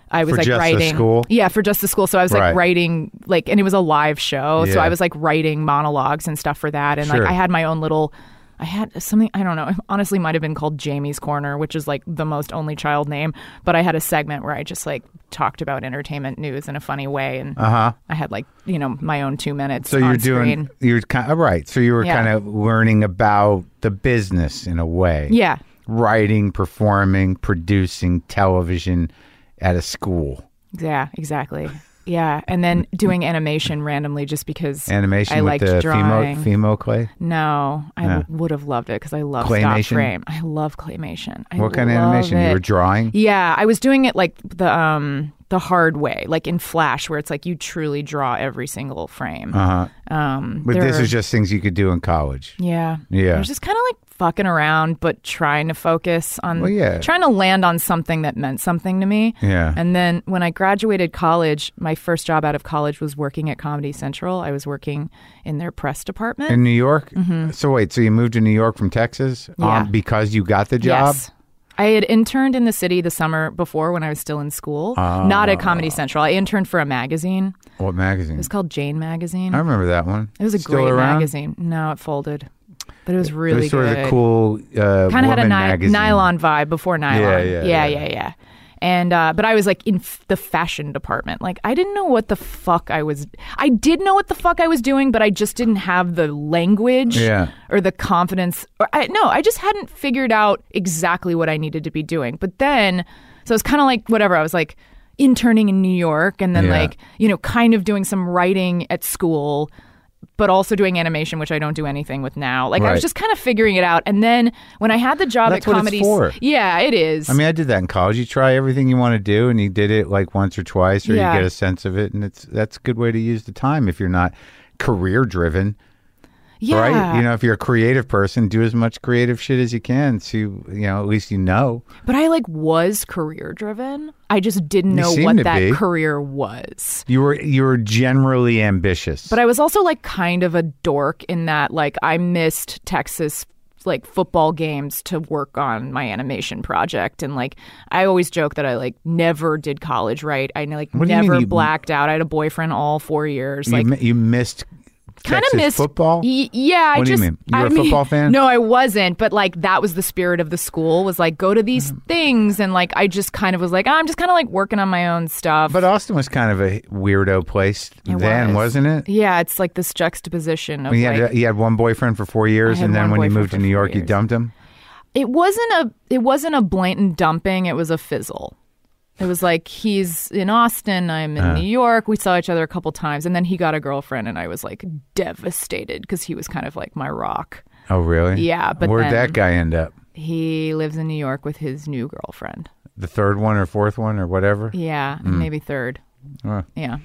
I was For like just the writing. school? Yeah, for just the school. So I was like Right. writing, like, and it was a live show. So Yeah. I was like writing monologues and stuff for that. And Sure. like I had my own little, I had something, I don't know, it honestly might have been called Jamie's Corner, which is like the most only child name. But I had a segment where I just like talked about entertainment news in a funny way. And Uh-huh. I had like, you know, my own two minutes So on you're doing, screen. you're kind of, right. So you were Yeah. kind of learning about the business in a way. Yeah. Writing, performing, producing television at a school. Yeah, exactly. Yeah, and then doing animation randomly just because Animation I with liked the drawing. Fimo, Fimo clay. No, I Yeah. w- would have loved it because I love Claymation? stop frame. I love claymation. I What kind of love animation? It. You were drawing? Yeah, I was doing it like the um the hard way, like in Flash, where it's like you truly draw every single frame. Uh-huh. Um, But there this are- is just things you could do in college. yeah, Yeah. I was just kind of like fucking around, but trying to focus on, Well, yeah. trying to land on something that meant something to me. Yeah. And then when I graduated college, my first job out of college was working at Comedy Central. I was working in their press department. In New York? Mm-hmm. So wait, so you moved to New York from Texas Yeah. um, because you got the job? Yes. I had interned in the city the summer before when I was still in school, not at Comedy Central. I interned for a magazine. What magazine? It was called Jane Magazine. I remember that one. It was a Still great around? magazine. No, it folded. But it was It really was sort good. of the cool uh, Kind of had a woman ni- magazine. nylon vibe before nylon. Yeah, yeah, yeah, yeah. yeah, yeah. And uh, but I was like in f- the fashion department. Like I didn't know what the fuck I was. I did know what the fuck I was doing, but I just didn't have the language Yeah. or the confidence. Or I, no, I just hadn't figured out exactly what I needed to be doing. But then, so it's kind of like whatever. I was like interning in New York, and then Yeah. like you know, kind of doing some writing at school, but also doing animation, which I don't do anything with now. Like I Right. was just kind of figuring it out. And then when I had the job That's at what it's Comedy, for. yeah, it is. I mean, I did that in college. You try everything you want to do, and you did it like once or twice, or Yeah. you get a sense of it, and it's that's a good way to use the time if you're not career driven, yeah. right? You know, if you're a creative person, do as much creative shit as you can. So you, you know, at least you know. But I like was career driven. I just didn't You know seem what to that be. career was. You were you were generally ambitious. But I was also like kind of a dork in that like I missed Texas like football games to work on my animation project, and like I always joke that I like never did college right. I like What do you mean never you- blacked out. I had a boyfriend all four years. you, like mi- you missed kind of Texas missed football. Y- yeah, I What do you just. mean? You were I a mean- football fan? No, I wasn't. But like that was the spirit of the school. Was like go to these Mm-hmm. things, and like I just kind of was like I'm just kind of like working on my own stuff. But Austin was kind of a weirdo place It then, was. wasn't it? Yeah, it's like this juxtaposition of You like had, you had one boyfriend for four years, I had and then one when you boyfriend moved to for New four York, you years. dumped him. it wasn't a it wasn't a blatant dumping. It was a fizzle. It was like he's in Austin, I'm in Uh. New York. We saw each other a couple times, and then he got a girlfriend, and I was like devastated because he was kind of like my rock. Oh, really? Yeah, but where'd then- that guy end up? He lives in New York with his new girlfriend. The third one or fourth one or whatever? Yeah, Mm. and maybe third. Oh. Yeah.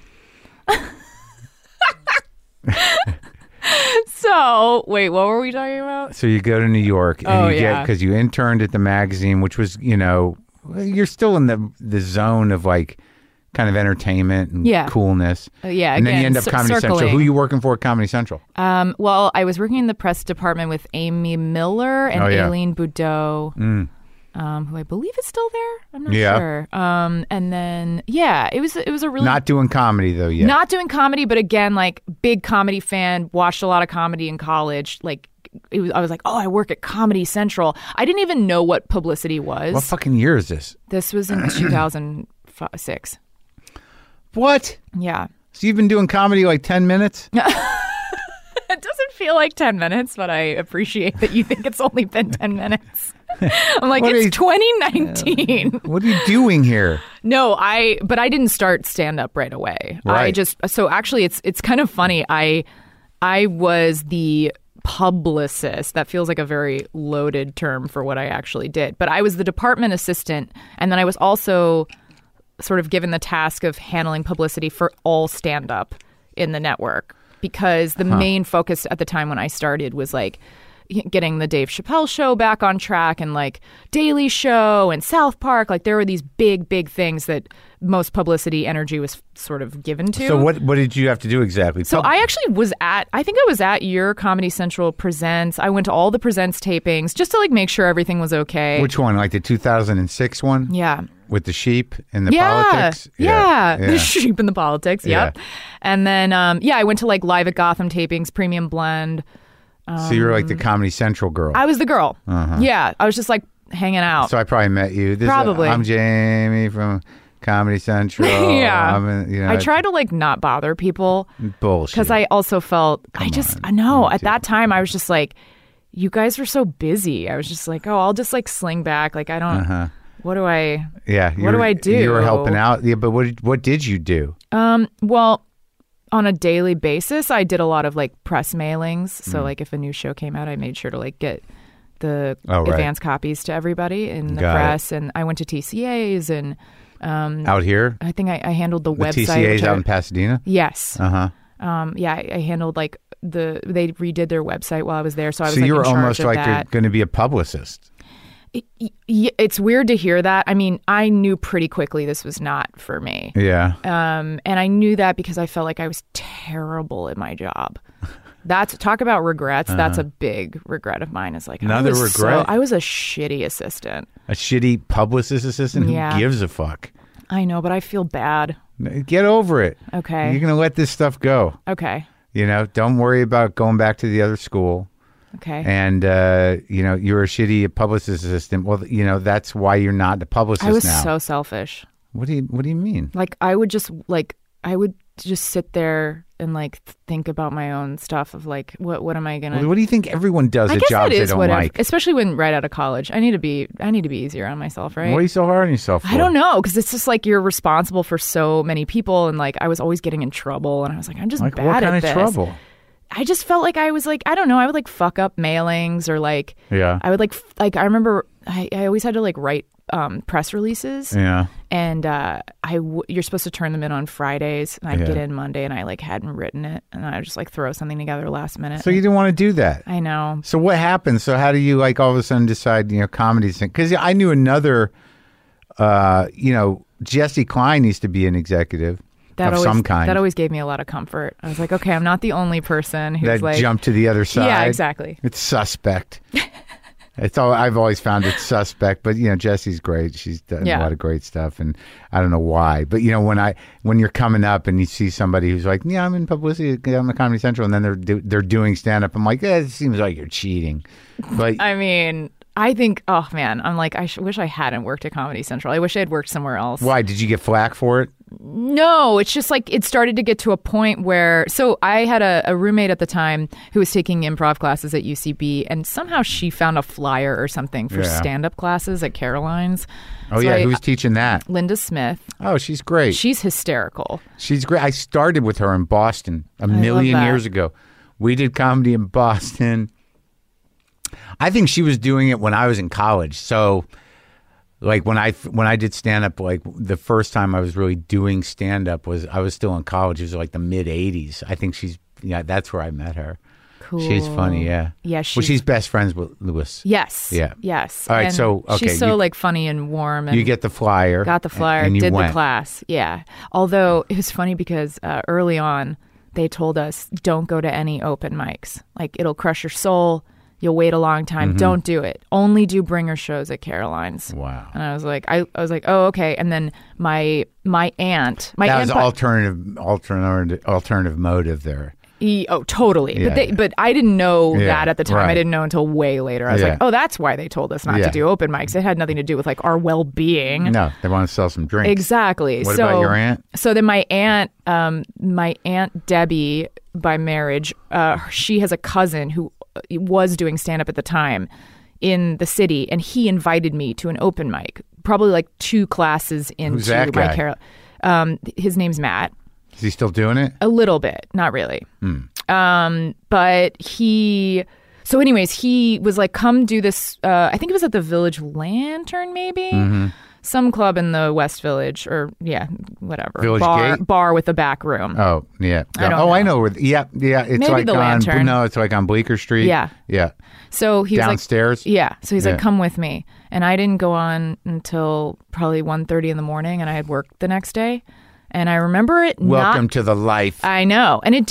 So, wait, what were we talking about? So you go to New York and Oh, you get yeah. because you interned at the magazine, which was, you know, you're still in the the zone of like kind of entertainment and Yeah. coolness. Uh, yeah, and then you again, end up cir- Comedy Central. circling. Who are you working for at Comedy Central? Um, well, I was working in the press department with Amy Miller and Oh, yeah. Aileen Boudreau, Mm. um, who I believe is still there. I'm not Yeah. sure. Um, and then yeah, it was it was a really Not doing comedy though yet. not doing comedy, but again, like big comedy fan. Watched a lot of comedy in college. Like it was, I was like, oh, I work at Comedy Central. I didn't even know what publicity was. What fucking year is this? This was in two thousand six. What? Yeah. So you've been doing comedy like ten minutes? It doesn't feel like ten minutes, but I appreciate that you think it's only been ten minutes. I'm like, What are it's you- twenty nineteen. What are you doing here? No, I, but I didn't start stand up right away. I Right. just, so actually it's, it's kind of funny. I, I was the publicist. That feels like a very loaded term for what I actually did, but I was the department assistant. And then I was also sort of given the task of handling publicity for all stand up in the network, because the main focus at the time when I started was like getting the Dave Chappelle show back on track, and like Daily Show and South Park. Like there were these big, big things that most publicity energy was sort of given to. So what what did you have to do exactly? So Pub- I actually was at, I think I was at your Comedy Central Presents. I went to all the Presents tapings just to like make sure everything was okay. Which one? Like the two thousand six one? Yeah. with the sheep and the yeah, politics. Yeah, yeah. the sheep and the politics. Yep. Yeah. And then um, yeah, I went to like Live at Gotham tapings, Premium Blend. So you were like the Comedy Central girl. I was the girl. Uh-huh. Yeah, I was just like hanging out. So I probably met you. This Probably. Is, I'm Jamie from Comedy Central. yeah. I'm in, you know, I try to like not bother people bullshit. because I also felt Come I just on. I know You at do. that time I was just like, you guys were so busy. I was just like, oh, I'll just like sling back. Like I don't. Uh-huh. What do I? Yeah. What do I do? You were helping out. Yeah, but what did, what did you do? Um. Well, on a daily basis, I did a lot of like press mailings. So like if a new show came out, I made sure to like get the Oh, right. advance copies to everybody in the Got it. press. And I went to T C As and um, Out here? I think I, I handled the, The website. T C As which I- out in Pasadena? yes. Uh-huh. Um, yeah, I, I handled like the they redid their website while I was there. So I was So like you were in charge almost of like you're that. going to be a publicist. It- y- it's weird to hear that. I mean, I knew pretty quickly this was not for me. Yeah. Um, and I knew that because I felt like I was terrible at my job. That's talk about regrets. That's a big regret of mine. Is like I Another was so- regret? I was a shitty assistant. A shitty publicist assistant? Yeah. Who gives a fuck? I know, but I feel bad. Get over it. Okay. You're going to let this stuff go. Okay. You know, don't worry about going back to the other school. Okay. And, uh, you know, you're a shitty publicist assistant. Well, you know, that's why you're not the publicist I was now. so selfish. What do you What do you mean? Like I would just like I would just sit there and like think about my own stuff of like what what am I gonna? What do you think everyone does I at guess jobs it they is don't whatever, like? especially when right out of college. I need to be I need to be easier on myself, right? Why are you so hard on yourself for? I don't know, because it's just like you're responsible for so many people, and like I was always getting in trouble, and I was like, I'm just Like, bad what kind at of this. trouble? I just felt like I was like, I don't know, I would like fuck up mailings or like, Yeah. I would like, f- like I remember I, I always had to like write um, press releases, Yeah. and uh, I w- you're supposed to turn them in on Fridays, and I'd Yeah. get in Monday, and I like hadn't written it, and I would just like throw something together last minute. So you didn't want to do that. I know. So what happened? So how do you like all of a sudden decide, you know, comedy's thing? Because I knew another, uh, you know, Jesse Klein used to be an executive That of always, some kind. That always gave me a lot of comfort. I was like, okay, I'm not the only person who's that like, jumped to the other side. yeah, exactly. It's suspect. It's all I've always found it's suspect, but you know Jesse's great. She's done Yeah. a lot of great stuff, and I don't know why. But you know when I when you're coming up and you see somebody who's like, yeah, I'm in publicity, I'm a Comedy Central, and then they're do, they're doing stand up. I'm like, yeah, it seems like you're cheating. But I mean, I think, oh man, I'm like, I sh- wish I hadn't worked at Comedy Central. I wish I had worked somewhere else. why did you get flack for it? No, it's just like it started to get to a point where, so I had a, a roommate at the time who was taking improv classes at U C B, and somehow she found a flyer or something for Yeah. stand-up classes at Caroline's. Oh So yeah, I- who's teaching that? Linda Smith. Oh, she's great. She's hysterical. She's great. I started with her in Boston a million that. years ago. We did comedy in Boston. I think she was doing it when I was in college. So, like when I when I did stand up, like the first time I was really doing stand up was I was still in college. It was like the mid eighties. I think she's yeah. That's where I met her. Cool. She's funny. Yeah. Yeah, Well, she's- she's best friends with Lewis. Yes. Yeah. Yes. All right, And so, okay, she's so you- like funny and warm. And You get the flyer. got the flyer. and you did went. the class. Yeah. Although it was funny because uh, early on they told us don't go to any open mics. Like it'll crush your soul. You'll wait a long time. Mm-hmm. Don't do it. Only do bringer shows at Caroline's. Wow. And I was like, I, I was like, oh, okay. And then my my aunt, my That aunt, was alternative, alternative, alternative motive there. E- oh, totally. Yeah. But they, but I didn't know Yeah, that at the time. right. I didn't know until way later. I was Yeah. like, oh, that's why they told us not Yeah. to do open mics. It had nothing to do with like our well being. No, they want to sell some drinks. Exactly. What so, about your aunt? So then my aunt, um, my aunt Debbie, by marriage, uh, she has a cousin who was doing stand up at the time in the city, and he invited me to an open mic, probably like two classes into Who's that my guy? Carol. Um, his name's Matt. Is he still doing it? A little bit, not really. Hmm. Um, but he. So, anyways, he was like, "Come do this." Uh, I think it was at the Village Lantern, maybe Mm-hmm. some club in the West Village, or yeah, whatever Village bar Gate? bar with a back room. Oh, yeah. I don't oh, I know. know where. Yeah, yeah. It's Maybe like the on. Lantern. No, it's like on Bleecker Street. Yeah. Yeah. So he was Downstairs? like, "Yeah." So he's Yeah. like, "Come with me," and I didn't go on until probably one thirty in the morning, and I had work the next day, and I remember it. Welcome not, to the life. I know, and it didn't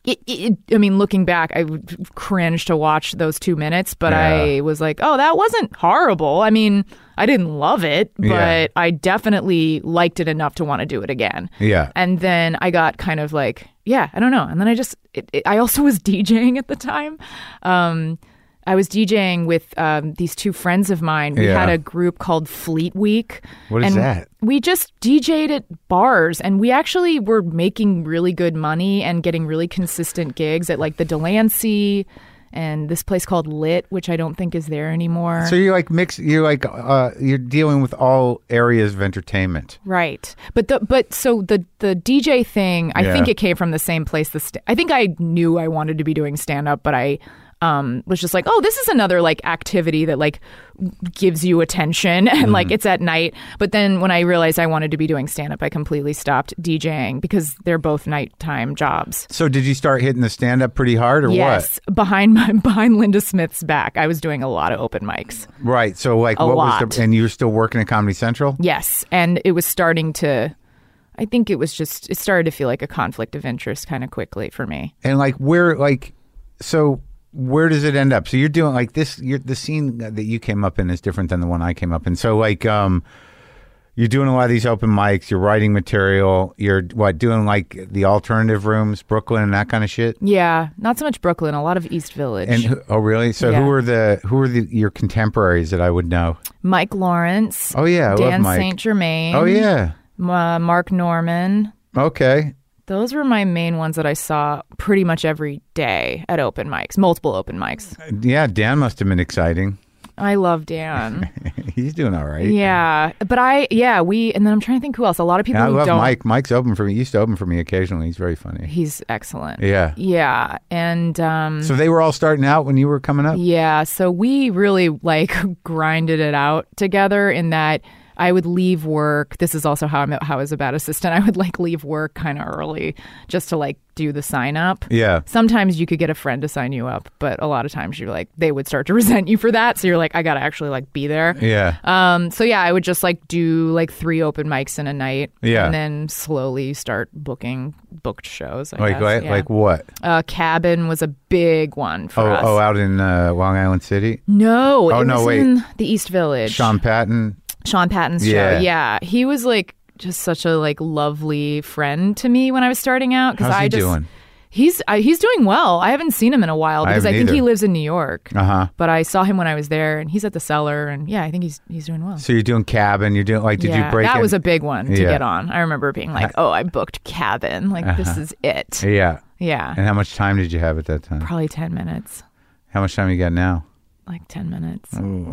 It, it, I mean, looking back, I would cringe to watch those two minutes, but Yeah. I was like, oh, that wasn't horrible. I mean, I didn't love it, but Yeah. I definitely liked it enough to want to do it again. Yeah. And then I got kind of like, yeah, I don't know. And then I just, it, it, I also was DJing at the time. Um, I was DJing with um, these two friends of mine. We Yeah. had a group called Fleet Week. What is and that? We just D J'd at bars, and we actually were making really good money and getting really consistent gigs at like the Delancey and this place called Lit, which I don't think is there anymore. So you're like mix. You're like uh, you're dealing with all areas of entertainment. Right. But the but so the the D J thing, I Yeah. think it came from the same place. The st- I think I knew I wanted to be doing stand up, but I um was just like, oh, this is another like activity that like gives you attention and Mm-hmm. like it's at night. But then when I realized I wanted to be doing stand up, I completely stopped DJing because they're both nighttime jobs. So did you start hitting the stand up pretty hard or Yes, behind my behind Linda Smith's back, I was doing a lot of open mics. what? Right. So like A what lot. was the and you were still working at Comedy Central? Yes, and it was starting to. I think it was just. It started to feel like a conflict of interest kind of quickly for me. And like where like so where does it end up? So you're doing like this you're the scene that you came up in is different than the one I came up in. So like um you're doing a lot of these open mics, you're writing material, you're what doing like the alternative rooms, Brooklyn and that kind of shit? Yeah, not so much Brooklyn, a lot of East Village. And who- oh really? So Yeah. who are the who are the your contemporaries that I would know? Mike Lawrence. Oh yeah, I love Dan Mike. Saint Germain. Oh yeah. uh, Mark Norman. Okay. Those were my main ones that I saw pretty much every day at open mics, multiple open mics. Yeah, Dan must have been exciting. I love Dan. He's doing all right. Yeah, but I yeah we and then I'm trying to think who else. A lot of people And I who love don't. Mike. Mike's open for me. He used to open for me occasionally. He's very funny. He's excellent. Yeah. Yeah, and um, So they were all starting out when you were coming up? yeah, so we really like grinded it out together in that I would leave work. This is also how I'm how I was a bad assistant. I would like leave work kind of early just to like do the sign up. Yeah. Sometimes you could get a friend to sign you up, but a lot of times you're like they would start to resent you for that. So you're like, I gotta actually like be there. Yeah. Um. So yeah, I would just like do like three open mics in a night. Yeah. And then slowly start booking booked shows. I Like guess. like, yeah. like what? uh, Cabin was a big one for Oh, us. oh, out in uh, Long Island City? No, Oh, it no, was wait. in the East Village. Sean Patton? Sean Patton's Yeah. show. Yeah, he was like just such a like lovely friend to me when I was starting out because How's I he just doing? he's uh, he's doing well. I haven't seen him in a while I because I, haven't think either. he lives in New York. Uh-huh. But I saw him when I was there, and he's at the Cellar, and yeah, I think he's he's doing well. So you're doing Cabin. You're doing, like, did yeah, you break that in? was a big one to Yeah. get on. I remember being like, oh, I booked Cabin. Like this is it. Yeah. Yeah, And how much time did you have at that time? probably ten minutes. How much time you got now? Like ten minutes.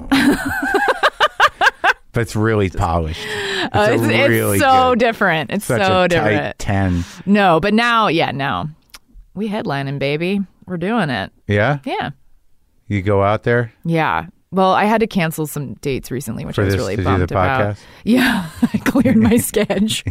But it's really polished. It's, Uh, a it's, it's really so good. different. It's Such so a different. tight ten. No, but now, yeah, now we headlining, baby. We're doing it. Yeah? Yeah, You go out there yeah. Well, I had to cancel some dates recently, which for I was this really to do bummed the about. podcast? Yeah, I cleared my sketch.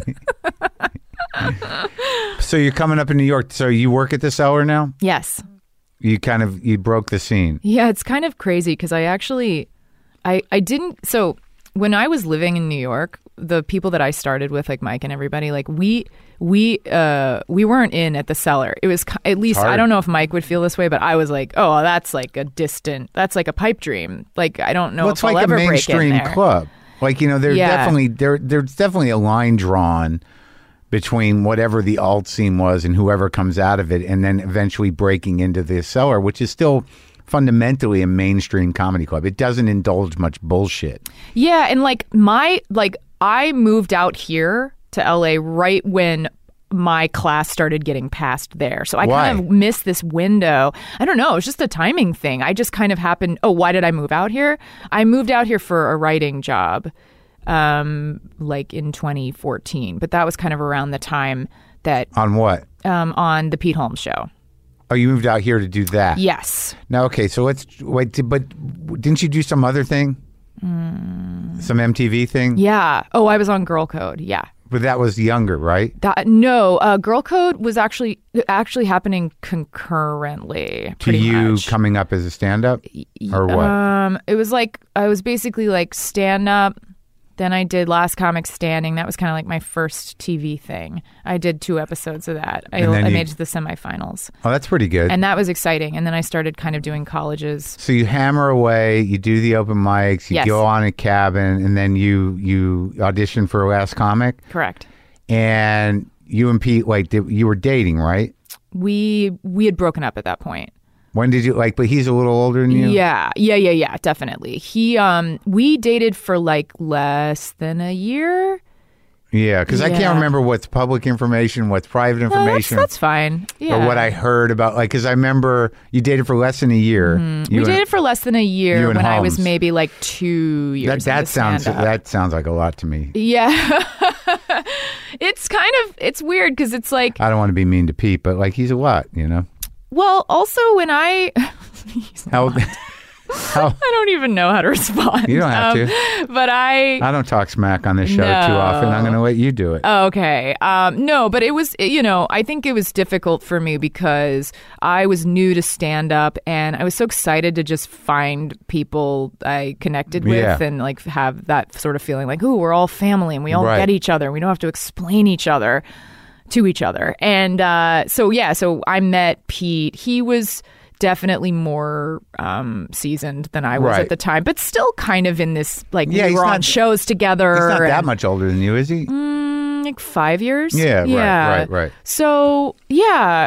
So you're coming up in New York. So you work at the Cellar now? Yes. You kind of, you broke the scene. Yeah, it's kind of crazy because I actually, I I didn't. So when I was living in New York, the people that I started with, like Mike and everybody, like we we uh we weren't in at the Cellar. It was ki- at least hard. I don't know if Mike would feel this way, but I was like, oh, that's like a distant, that's like a pipe dream. Like I don't know Well, if it's I'll like a ever break in mainstream there. club. Like, you know, there's Yeah. definitely there there's definitely a line drawn between whatever the alt scene was and whoever comes out of it, and then eventually breaking into the Cellar, which is still fundamentally a mainstream comedy club. It doesn't indulge much bullshit. Yeah, and like my like I moved out here to L A right when my class started getting passed there. So I Why? kind of missed this window. I don't know, it's just a timing thing. I just kind of happened, oh, why did I move out here? I moved out here for a writing job um like in twenty fourteen, but that was kind of around the time that On what? um on the Pete Holmes show. Oh, you moved out here to do that? Yes. Now, okay, so let's wait. did- But didn't you do some other thing? Some M T V thing? Yeah. Oh, I was on Girl Code. Yeah. But that was younger, right? That, no, uh, Girl Code was actually actually happening concurrently. To pretty you much. coming up as a stand-up? Or what? Um, it was like I was basically like stand up, Then I did Last Comic Standing. That was kind of like my first T V thing. I did two episodes of that. I, I you, made it to the semifinals. Oh, that's pretty good. And that was exciting. And then I started kind of doing colleges. So you hammer away, you do the open mics, you Yes. go on a cabin, and then you you audition for Last Comic. Correct. And you and Pete, like, did, you were dating, right? We we had broken up at that point. When did you, like, but he's a little older than you? Yeah, yeah, yeah, yeah, definitely. He, um, we dated for like less than a year. Yeah, because I Yeah. can't remember what's public information, what's private No, that's, information. that's fine. Yeah. Or what I heard about, like, because I remember you dated for less than a year. Mm-hmm. You We and- dated for less than a you year and when I was Holmes. maybe like two that. years. That into sounds stand-up. that sounds like a lot to me. Yeah. It's kind of, it's weird because it's like, I don't want to be mean to Pete, but like he's a lot, you know. well, also when I, How? how I don't even know how to respond. You don't have Um, to. But I, I don't talk smack on this show No. too often. I'm going to let you do it. Okay. Um, no, but it was, you know, I think it was difficult for me because I was new to stand up and I was so excited to just find people I connected with Yeah. and like have that sort of feeling like, ooh, we're all family and we all Right. get each other. We don't have to explain each other to each other. And uh, so, yeah, so I met Pete. He was definitely more um, seasoned than I was Right. at the time, but still kind of in this, like, Yeah, we he's were on not- shows together. He's not that and- much older than you, is he? Mm, like five years. Yeah, right, yeah. right, right. So yeah,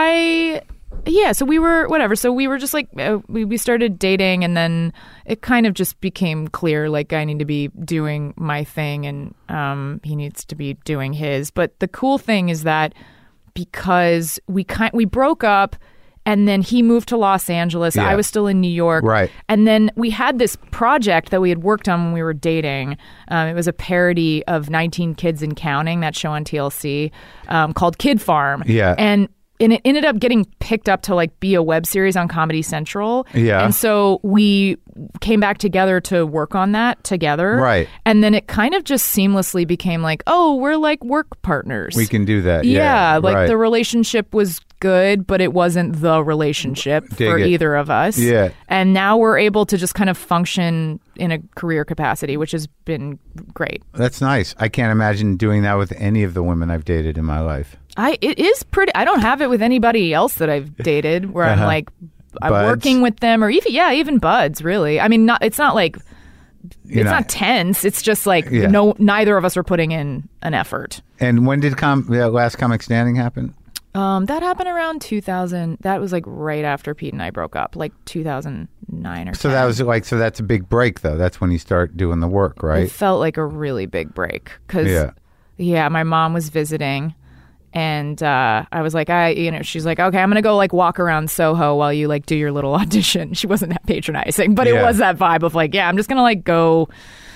I yeah. So we were whatever. So we were just like uh, we we started dating, and then it kind of just became clear like I need to be doing my thing, and um, he needs to be doing his. But the cool thing is that because we kind we broke up. And then he moved to Los Angeles. Yeah. I was still in New York. Right. And then we had this project that we had worked on when we were dating. Um, it was a parody of nineteen Kids and Counting, that show on T L C, um, called Kid Farm. Yeah. And and it ended up getting picked up to like be a web series on Comedy Central. Yeah. And so we came back together to work on that together. Right. And then it kind of just seamlessly became like, oh, we're like work partners. We can do that. Yeah, Yeah, like right. the relationship was good, but it wasn't the relationship Dig for it. either of us. Yeah. And now we're able to just kind of function in a career capacity, which has been great. That's nice. I can't imagine doing that with any of the women I've dated in my life. I it is pretty I don't have it with anybody else that I've dated where I'm Uh-huh. like I'm Buds. working with them, or even yeah, even buds, really. I mean, not it's not like You're it's not- not tense. It's just like Yeah. no neither of us are putting in an effort. And when did com- the Last Comic Standing happen? Um, that happened around two thousand. That was like right after Pete and I broke up, like two thousand nine or So ten. that was like, so that's a big break, though. That's when you start doing the work, It right? felt like a really big break because, Yeah. yeah. my mom was visiting, and uh, I was like, I, you know, she's like, okay, I'm gonna go like walk around Soho while you like do your little audition. She wasn't that patronizing, but it Yeah. was that vibe of like, yeah, I'm just gonna like go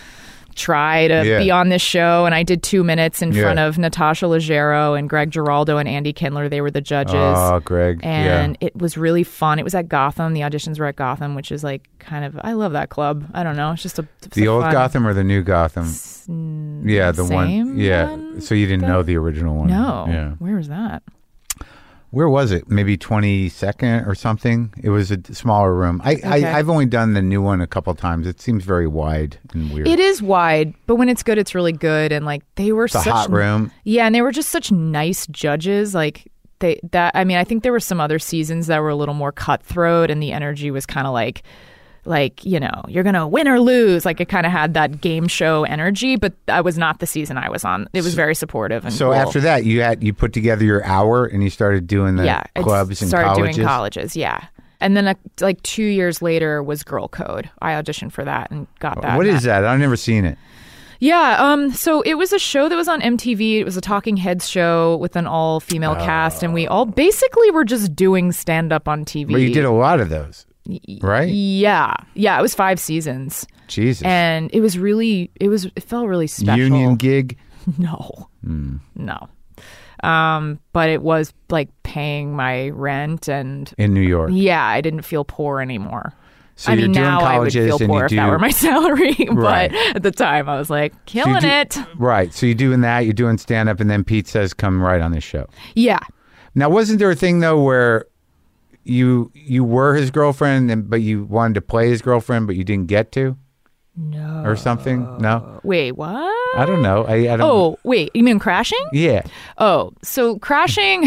try to Yeah. be on this show. And I did two minutes in Yeah. front of Natasha Leggero and Greg Giraldo and Andy Kindler. They were the judges. Oh, Greg. And yeah. it was really fun. It was at Gotham. The auditions were at Gotham, which is like kind of, I love that club. I don't know. It's just a it's The a old fun- Gotham or the new Gotham? Yeah, the one. same Yeah. one So you didn't that- know the original one? No. Yeah. Where was that? Where was it? Maybe twenty-second or something? It was a d- smaller room. I, Okay. I, I've only done the new one a couple times. It seems very wide and weird. It is wide, but when it's good, it's really good. And like they were It's a such hot room. Yeah, and they were just such nice judges. Like they that I mean, I think there were some other seasons that were a little more cutthroat, and the energy was kind of like. Like, you know, you're going to win or lose. Like, it kind of had that game show energy, but that was not the season I was on. It was very supportive. And So cool. after that, you had you put together your hour and you started doing the yeah, I clubs and started colleges. doing colleges, yeah. And then, uh, like, two years later was Girl Code. I auditioned for that and got that. What and is that? I've never seen it. Yeah, um, so it was a show that was on M T V. It was a Talking Heads show with an all-female cast, and we all basically were just doing stand-up on T V. But you did a lot of those, right? Yeah, yeah. It was five seasons, Jesus. and it was really, it was, it felt really special. Union gig? No, Hmm. no. Um, but it was like paying my rent, and In New York. yeah, I didn't feel poor anymore. So I you're mean, doing now I would colleges feel and poor you if do, that were my salary, Right. but at the time I was like, so you killing do- it. Right. So you're doing that, you're doing stand up, and then Pete says, come right on this show. Yeah. Now, wasn't there a thing, though, where you you were his girlfriend, and but you wanted to play his girlfriend, but you didn't get to? No. or something? No? Wait, what? I don't know. I, I don't Oh, wait. You mean Crashing? Yeah. Oh, so Crashing...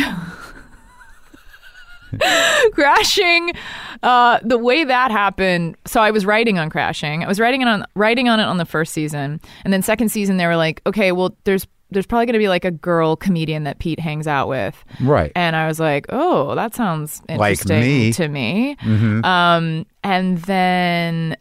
Crashing, uh, the way that happened. So I was writing on Crashing. I was writing it on writing on it on the first season, and then second season they were like, okay, well, there's there's probably going to be like a girl comedian that Pete hangs out with, Right. And I was like, oh, that sounds Like interesting me. to me. Mm-hmm. Um, and then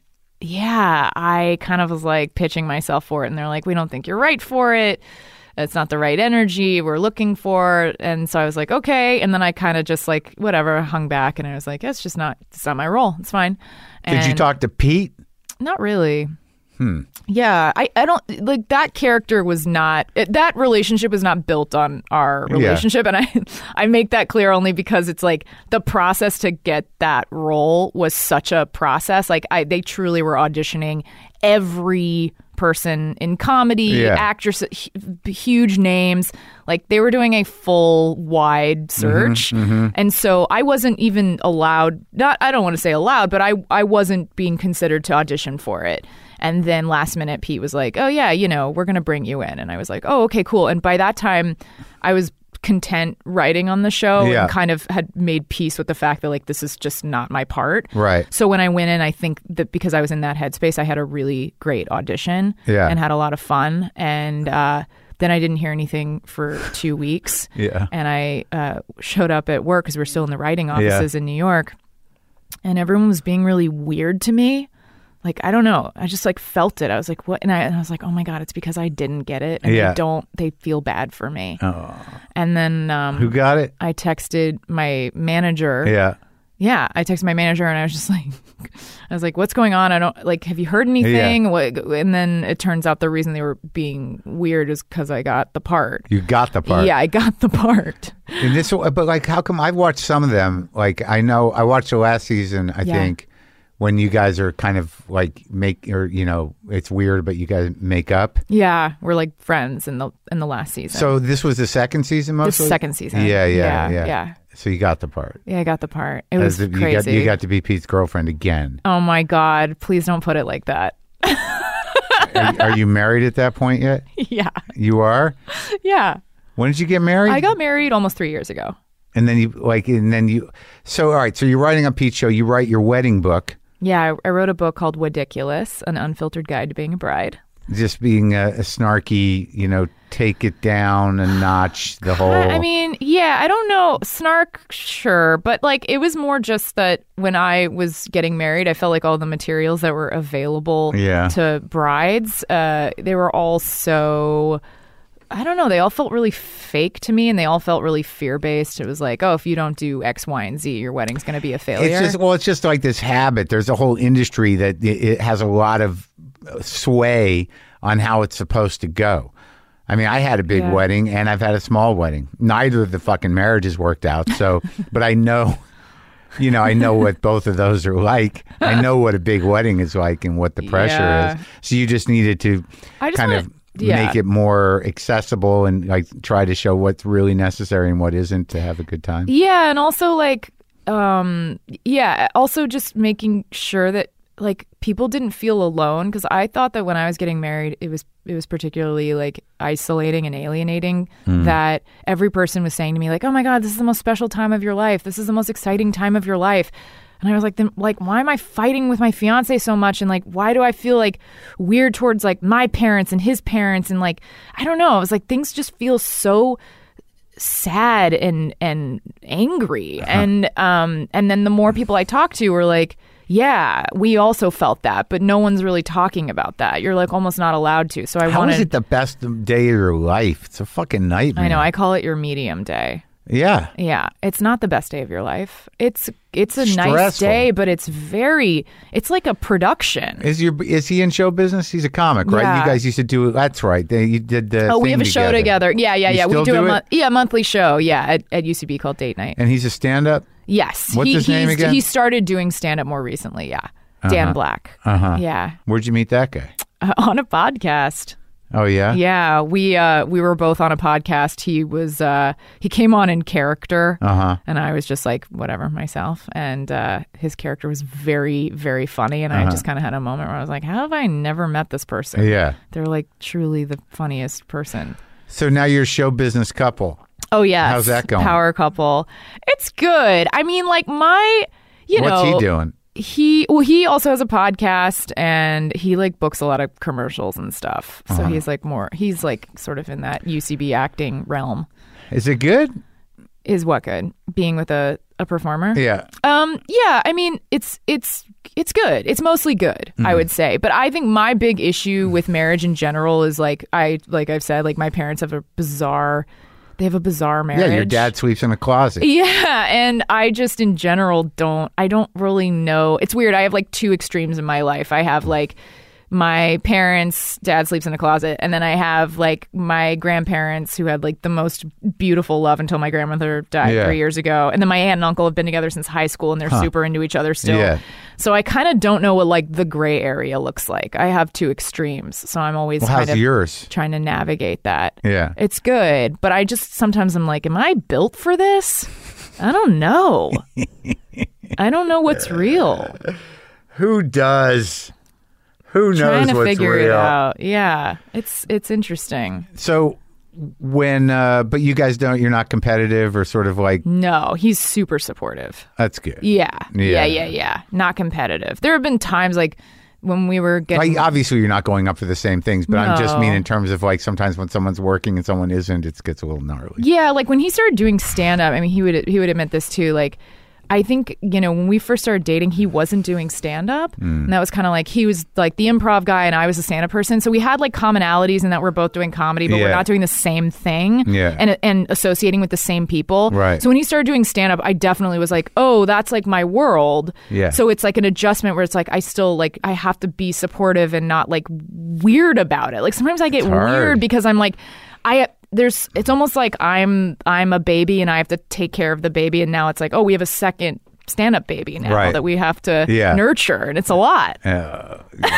yeah, I kind of was like pitching myself for it, and they're like, we don't think you're right for it. It's not the right energy we're looking for. And so I was like, okay. And then I kind of just like, whatever, hung back. And I was like, it's just not, it's not my role. It's fine. And Did you talk to Pete? Not really. Hmm. Yeah. I, I don't, like that character was not, it, that relationship was not built on our relationship. Yeah. And I, I make that clear only because it's like the process to get that role was such a process. Like I, they truly were auditioning every person in comedy, yeah. actress, h- huge names. Like they were doing a full wide search. Mm-hmm, mm-hmm. And so I wasn't even allowed, not, I don't want to say allowed, but I, I wasn't being considered to audition for it. And then last minute, Pete was like, oh yeah, you know, we're going to bring you in. And I was like, oh, okay, cool. And by that time I was content writing on the show yeah. and kind of had made peace with the fact that like this is just not my part. Right. So when I went in, I think that because I was in that headspace, I had a really great audition yeah. and had a lot of fun. And uh, then I didn't hear anything for two weeks. Yeah. And I uh, showed up at work because we're still in the writing offices yeah. in New York, and everyone was being really weird to me. Like, I don't know. I just like felt it. I was like, what? And I, and I was like, oh my God, it's because I didn't get it. And yeah. they don't, they feel bad for me. Oh. And then um, who got it? I texted my manager. Yeah. Yeah. I texted my manager and I was just like, I was like, what's going on? I don't like, have you heard anything? Yeah. What? And then it turns out the reason they were being weird is because I got the part. You got the part. Yeah, I got the part. And this, but like, how come I've watched some of them? Like, I know I watched the last season, I Yeah. think. When you guys are kind of like make, or you know, it's weird, but you guys make up. Yeah, we're like friends in the in the last season. So this was the second season, mostly. The second season. Yeah, yeah, yeah, yeah. yeah. So you got the part. Yeah, I got the part. It As was the, crazy. You got, you got to be Pete's girlfriend again. Oh my God! Please don't put it like that. are, are you married at that point yet? Yeah. You are. Yeah. When did you get married? I got married almost three years ago. And then you like, and then you. So all right. So you're writing on Pete's show. You write your wedding book. Yeah, I, I wrote a book called Wediculous, an unfiltered guide to being a bride. Just being a, a snarky, you know, take it down a notch, the whole... I mean, yeah, I don't know. Snark, sure. But, like, it was more just that when I was getting married, I felt like all the materials that were available yeah. to brides, uh, they were all so... I don't know. They all felt really fake to me, and they all felt really fear-based. It was like, oh, if you don't do X, Y, and Z, your wedding's going to be a failure. It's just, well, it's just like this habit. There's a whole industry that it, it has a lot of sway on how it's supposed to go. I mean, I had a big Yeah. wedding, and I've had a small wedding. Neither of the fucking marriages worked out. So, but I know, you know, I know what both of those are like. I know what a big wedding is like and what the pressure Yeah. is. So you just needed to I just kind wanna- of... Yeah. make it more accessible and like try to show what's really necessary and what isn't to have a good time. Yeah, and also like, um, yeah, also just making sure that like people didn't feel alone, because I thought that when I was getting married, it was it was particularly like isolating and alienating. Mm. That every person was saying to me like, "Oh my God, this is the most special time of your life. This is the most exciting time of your life." And I was like, then, like, why am I fighting with my fiance so much? And like, why do I feel like weird towards like my parents and his parents? And like, I don't know. I was like, things just feel so sad and and angry. Uh-huh. And um and then the more people I talked to were like, yeah, we also felt that, but no one's really talking about that. You're like almost not allowed to. So I How wanted. is it the best day of your life? It's a fucking nightmare. I know. I call it your medium day. Yeah. Yeah, it's not the best day of your life. It's it's a nice Stressful. day, but it's very it's like a production. Is your is he in show business? He's a comic, right? Yeah. You guys used to do. That's right. They, you did the. Oh, we thing have a show together. Yeah, yeah, You yeah. still We do, do a it? mon- yeah monthly show. Yeah, at, at U C B called Date Night. And he's a stand-up. Yes. What's he, his name he's- again? He started doing stand up more recently. Yeah, Dan Black. Uh huh. Yeah, Where'd you meet that guy? uh, on a podcast. Oh yeah. Yeah, we uh, we were both on a podcast. He was uh, he came on in character, Uh-huh. and I was just like whatever myself. And uh, his character was very very funny, and Uh-huh. I just kind of had a moment where I was like, how have I never met this person? Yeah. They're like truly the funniest person. So now you're a show business couple. Oh yeah, How's that going? Power couple. It's good. I mean, like my, you What's know, he doing? He well, he also has a podcast, and he like books a lot of commercials and stuff. So Uh-huh. he's like more. He's like sort of in that U C B acting realm. Is it good? Is what good? Being with a, a performer? Yeah. Um. Yeah. I mean, it's it's it's good. It's mostly good, Mm-hmm. I would say. But I think my big issue with marriage in general is like I like I've said, like my parents have a bizarre. They have a bizarre marriage. Yeah, your dad sleeps in a closet. Yeah, and I just in general don't I don't really know. It's weird. I have like two extremes in my life. I have like my parents, dad sleeps in a closet, and then I have like my grandparents who had like the most beautiful love until my grandmother died Yeah. three years ago. And then my aunt and uncle have been together since high school, and they're super into each other still. Yeah. So I kind of don't know what like the gray area looks like. I have two extremes, so I'm always Well, kind how's of yours? trying to navigate that. Yeah. It's good, but I just sometimes I'm like, am I built for this? I don't know. I don't know what's real. Who does? Who knows Trying to what's figure real? it out. Yeah, it's it's interesting. So when, uh, but you guys don't. You're not competitive or sort of like. No, he's super supportive. That's good. Yeah, Yeah. yeah, yeah, yeah. Not competitive. There have been times like when we were getting. Like, obviously, you're not going up for the same things, but I'm just No. mean in terms of like sometimes when someone's working and someone isn't, it gets a little gnarly. Yeah, like when he started doing stand up, I mean, he would he would admit this too. Like, I think, you know, when we first started dating, he wasn't doing stand up. Mm. And that was kind of like he was like the improv guy and I was a stand up person. So we had like commonalities in that we're both doing comedy, but Yeah. we're not doing the same thing Yeah. and and associating with the same people. Right. So when he started doing stand up, I definitely was like, oh, that's like my world. Yeah. So it's like an adjustment where it's like I still like I have to be supportive and not like weird about it. Like sometimes I get It's hard. weird because I'm like I there's it's almost like I'm I'm a baby and I have to take care of the baby, and now it's like, oh, we have a second stand-up baby now Right. that we have to Yeah. nurture, and it's a lot. Uh,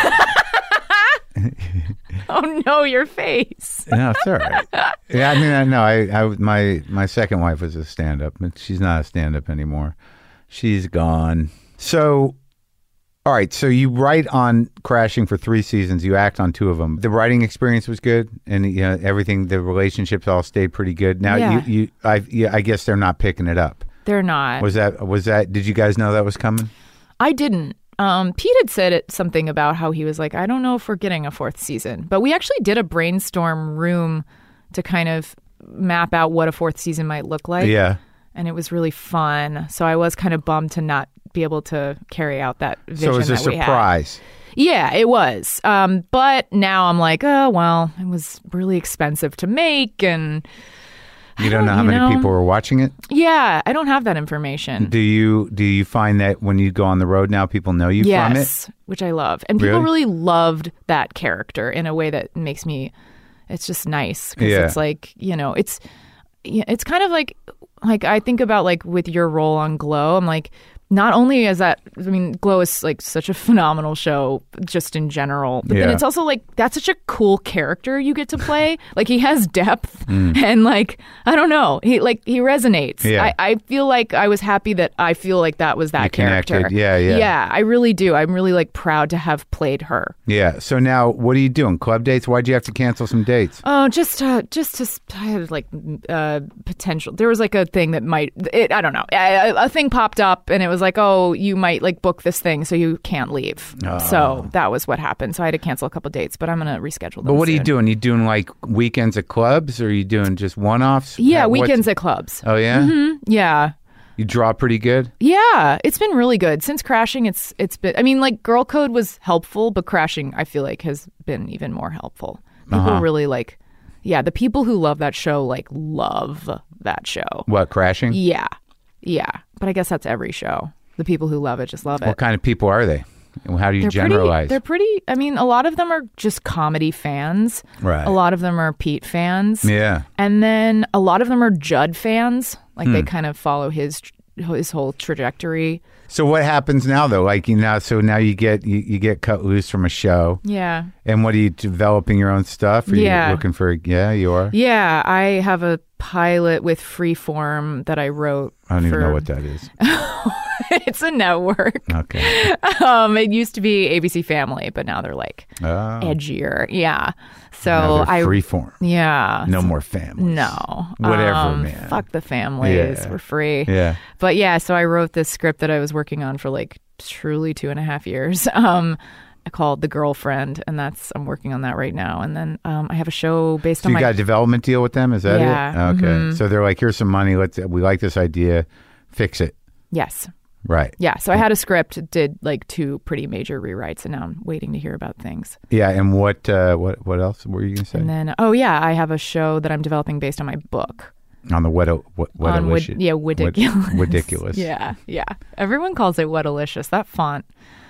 Oh no, your face. no, it's all right. Yeah, I mean, I know. I, I, my, my second wife was a stand-up, but she's not a stand-up anymore. She's gone. So, all right. So you write on Crashing for three seasons. You act on two of them. The writing experience was good, and you know, everything. The relationships all stayed pretty good. Now, Yeah. you, you, I, yeah, I guess they're not picking it up. They're not. Was that? Was that? Did you guys know that was coming? I didn't. Um, Pete had said it, something about how he was like, I don't know if we're getting a fourth season. But we actually did a brainstorm room to kind of map out what a fourth season might look like. Yeah. And it was really fun. So I was kind of bummed to not be able to carry out that vision So it was a that we had. surprise. Yeah, it was. Um, but now I'm like, oh, well, it was really expensive to make. And You don't know how you many know? people were watching it. yeah, I don't have that information. Do you? Do you find that when you go on the road now, people know you from it? Yes, which I love. And people Really? really loved that character in a way that makes me, it's just nice. Because Yeah. it's like, you know, it's, yeah, it's kind of like, like I think about like with your role on Glow, I'm like, not only is that, I mean, Glow is like such a phenomenal show just in general, but then Yeah. it's also like, that's such a cool character you get to play. Like he has depth and like, I don't know, he like, he resonates. Yeah. I, I feel like I was happy that I feel like that was that You connected. character. Yeah, yeah. Yeah, I really do. I'm really like proud to have played her. Yeah. So now, what are you doing? Club dates? Why'd you have to cancel some dates? Oh, just uh, just to I had like uh, potential. There was like a thing that might. It, I don't know. A, a thing popped up, and it was like, oh, you might like book this thing, so you can't leave. Oh. So that was what happened. So I had to cancel a couple dates, but I'm gonna reschedule them. But what are you soon. doing? You doing like weekends at clubs, or are you doing just one-offs? Yeah, Uh, what's- weekends at clubs. Oh yeah. Hmm, yeah. You draw pretty good. Yeah, it's been really good since Crashing. It's it's been. I mean, like Girl Code was helpful, but Crashing, I feel like, has been even more helpful. People Uh-huh. really like. Yeah, the people who love that show like love that show. What, Crashing? Yeah, yeah. But I guess that's every show. The people who love it just love it. What kind of people are they? How do you They're generalize? Pretty, they're pretty. I mean, a lot of them are just comedy fans. Right. A lot of them are Pete fans. Yeah. And then a lot of them are Judd fans. Like Hmm. they kind of follow his his whole trajectory. So what happens now though? Like you know, so now you get you, you get cut loose from a show. Yeah. And what are you developing your own stuff? Are Yeah. you looking for? Yeah, you are. Yeah, I have a pilot with Freeform that I wrote. I don't for, even know what that is. It's a network. Okay. Um, it used to be A B C Family, but now they're like Oh. edgier. Yeah. So Now they're I freeform. Yeah. No more families. No. Whatever, Um, man. Fuck the families. Yeah. We're free. Yeah. But yeah, so I wrote this script that I was working on for like truly two and a half years. Um, called The Girlfriend, and that's I'm working on that right now. And then um, I have a show based So on you my got a development deal with them? Is that Yeah, it? Okay. mhm. So they're like, here's some money. Let's we like this idea. Fix it. yes. Right. Yeah, so I had a script, did like two pretty major rewrites, and now I'm waiting to hear about things. Yeah. And what uh, what what else were you gonna say? And then, oh yeah, I have a show that I'm developing based on my book. On the what what what on Wid- yeah, Widiculous. Ridiculous. Yeah, yeah. Everyone calls it Wetalicious. That font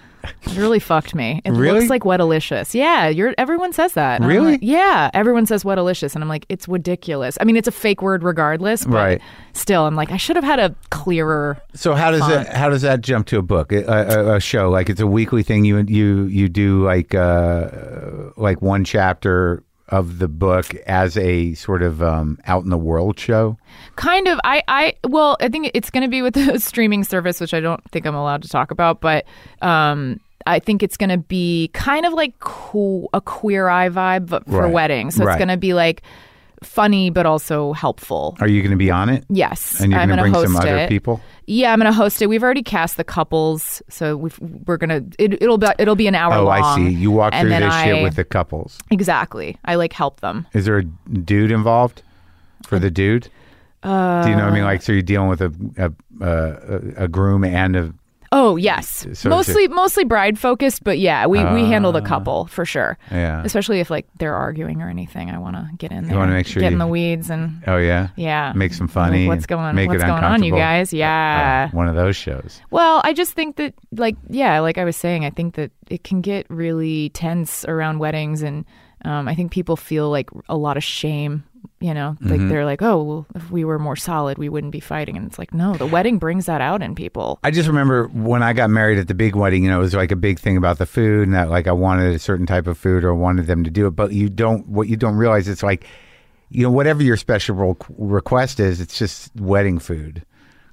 it really fucked me. It Really? looks like Wetalicious. Yeah, you're. Everyone says that. And I'm Really? like, yeah, everyone says Wetalicious, and I'm like, it's Widiculous. I mean, it's a fake word regardless, but Right. still, I'm like, I should have had a clearer. So how does font. that how does that jump to a book, a, a, a show? Like it's a weekly thing. You you you do like uh, like one chapter of the book as a sort of um, out in the world show. Kind of. I, I well, I think it's going to be with the streaming service, which I don't think I'm allowed to talk about, but um, I think it's going to be kind of like cool, a Queer Eye vibe but for Right. weddings. So Right. it's going to be like funny but also helpful. Are you going to be on it? Yes, And you're I'm going to gonna bring some host other it. people? Yeah, I'm going to host it. We've already cast the couples, so we've, we're gonna. It, it'll be it'll be an hour Oh, long. I see. You walk and through then this shit I- with the couples. Exactly. I like help them. Is there a dude involved for the dude? Uh, Do you know what I mean? Like, so you're dealing with a a, a, a groom and a. Oh yes, So mostly mostly bride focused, but yeah, we, we handle the couple for sure. Yeah. Especially if like they're arguing or anything, I want to get in there. You wanna make sure get in you- the weeds and Oh yeah. yeah, Make some funny. Like, what's going make What's it going on, you uncomfortable. guys? Yeah. Uh, one of those shows. Well, I just think that like yeah, like I was saying, I think that it can get really tense around weddings, and um, I think people feel like a lot of shame. You know, like Mm-hmm. they're like, oh, well, if we were more solid, we wouldn't be fighting. And it's like, no, the wedding brings that out in people. I just remember when I got married at the big wedding, you know, it was like a big thing about the food and that like I wanted a certain type of food or wanted them to do it. But you don't, what you don't realize, it's like, you know, whatever your special re- request is, it's just wedding food.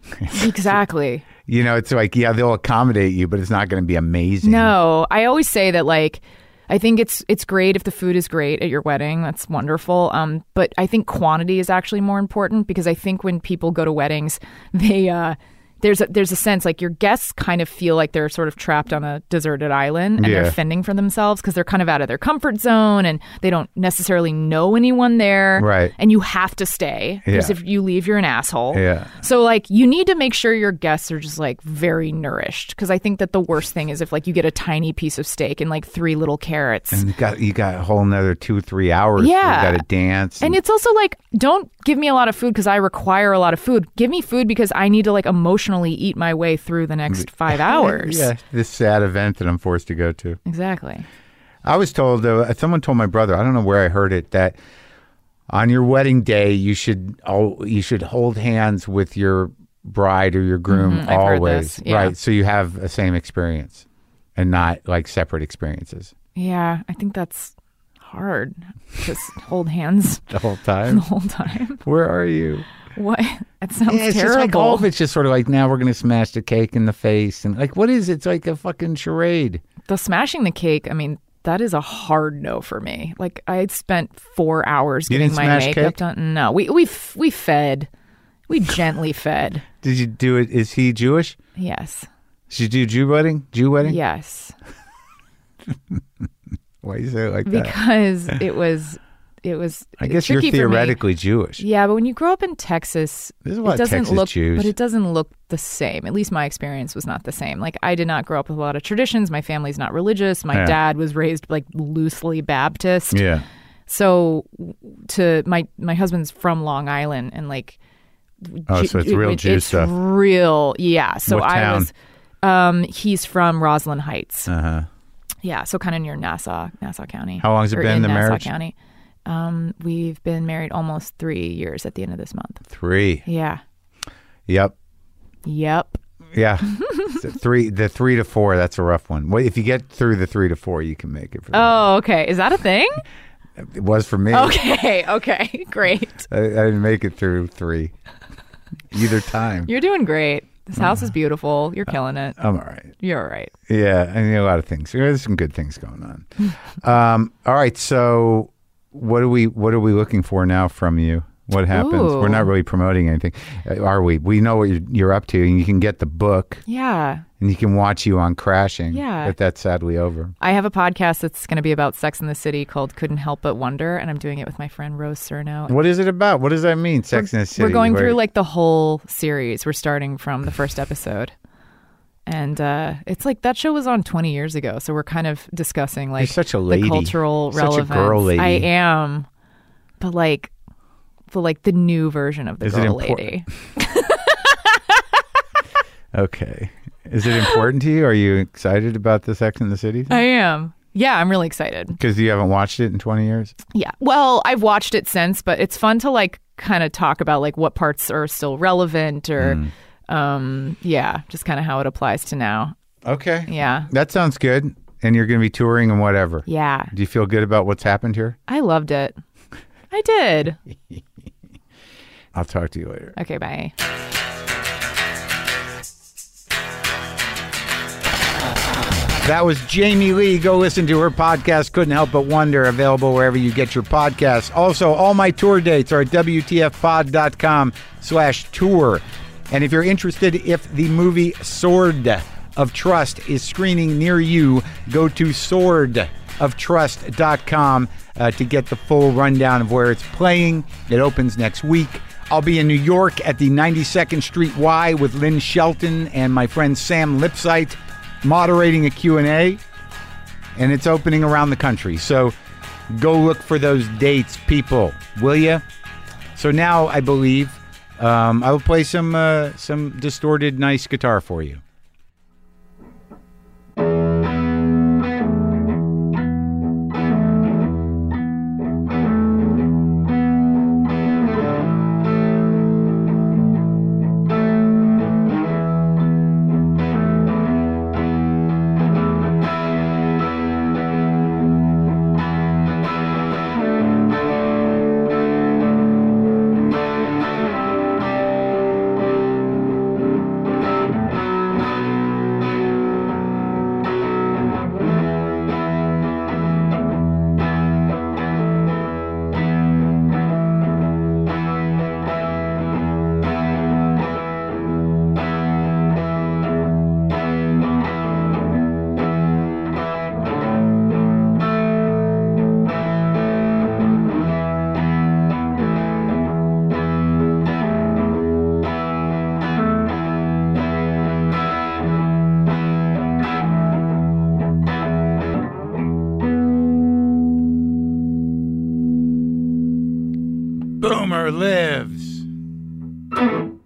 Exactly. You know, it's like, yeah, they'll accommodate you, but it's not going to be amazing. No, I always say that like I think it's it's great if the food is great at your wedding. That's wonderful. Um, but I think quantity is actually more important because I think when people go to weddings, they uh, there's a, there's a sense like your guests kind of feel like they're sort of trapped on a deserted island and Yeah. they're fending for themselves because they're kind of out of their comfort zone and they don't necessarily know anyone there. Right. And you have to stay because Yeah. if you leave, you're an asshole. Yeah. So like you need to make sure your guests are just like very nourished because I think that the worst thing is if like you get a tiny piece of steak and like three little carrots. And you got, you got a whole nother two, three hours. Yeah. You got to dance. And it's also like, don't give me a lot of food because I require a lot of food. Give me food because I need to like emotionally eat my way through the next five hours. Yeah. This sad event that I'm forced to go to. Exactly. I was told, uh, someone told my brother, I don't know where I heard it, that on your wedding day, you should oh, you should hold hands with your bride or your groom Mhm, I've heard always. this, yeah. Right. So you have the same experience and not like separate experiences Yeah, I think that's hard. Just hold hands the whole the time. whole time. Where are you? What? That sounds Yeah, it's terrible. just like all of it's just sort of like, now we're going to smash the cake in the face. And like, what is it? It's like a fucking charade. The smashing the cake, I mean, that is a hard no for me. Like I spent four hours You getting didn't my smash makeup cake? done. No, we we f- we fed, we gently fed. Did you do it? Is he Jewish? Yes, Did you do Jew wedding? Jew wedding? yes, Why you say it like that? because it was it was. I guess you're tricky for me. theoretically Jewish. Yeah, but when you grow up in Texas, There's a it lot of doesn't Texas look, Jews. but it doesn't look the same. At least my experience was not the same. Like I did not grow up with a lot of traditions. My family's not religious. My Yeah. dad was raised like loosely Baptist. Yeah. So to my my husband's from Long Island and like Oh, so it's real Jew it's stuff. real, yeah. So What I town? was um he's from Roslyn Heights. Uh huh. Yeah, so kind of near Nassau, Nassau County. How long's it Or been, in the Nassau marriage? County. Um we've been married almost three years at the end of this month. Three. Yeah. Yep. Yep. Yeah. So three, the three to four, that's a rough one. Well, if you get through the three to four, you can make it. For Oh, okay. Is that a thing? It was for me. Okay. Okay. Great. I, I didn't make it through three either time. You're doing great. This house is beautiful. You're killing it. I'm all right. You're all right. Yeah, I mean a lot of things. There's some good things going on. um, all right, so what are we what are we looking for now from you? What happens? Ooh. We're not really promoting anything, uh, are we? We know what you're, you're up to, and you can get the book, Yeah. and you can watch you on Crashing. Yeah. But that's sadly over. I have a podcast that's going to be about Sex in the City called Couldn't Help But Wonder, and I'm doing it with my friend Rose Cerno. What is it about? What does that mean? Sex in the City. We're going Where- through like the whole series. We're starting from the first episode. And uh, it's like that show was on twenty years ago. So we're kind of discussing like You're such a lady. the cultural Such a relevance. girl lady. I am. But like, but like the new version of the Is it girl impor- lady. Okay. Is it important to you? Are you excited about the Sex in the City I thing? am. Yeah, I'm really excited. Because you haven't watched it in twenty years? Yeah. Well, I've watched it since, but it's fun to like kind of talk about like what parts are still relevant or Mm. um yeah, just kind of how it applies to now. Okay. Yeah. That sounds good. And you're going to be touring and whatever. Yeah. Do you feel good about what's happened here? I loved it. I did. I'll talk to you later. Okay, bye. That was Jamie Lee. Go listen to her podcast, Couldn't Help But Wonder, available wherever you get your podcasts. Also, all my tour dates are at W T F pod dot com slash tour. And if you're interested, if the movie Sword of Trust is screening near you, go to sword of trust dot com uh, to get the full rundown of where it's playing. It opens next week. I'll be in New York at the ninety-second Street Y with Lynn Shelton and my friend Sam Lipsight moderating a Q and A, and it's opening around the country. So go look for those dates, people, will you? So now I believe um, I will play some uh, some distorted, nice guitar for you. Boomer lives.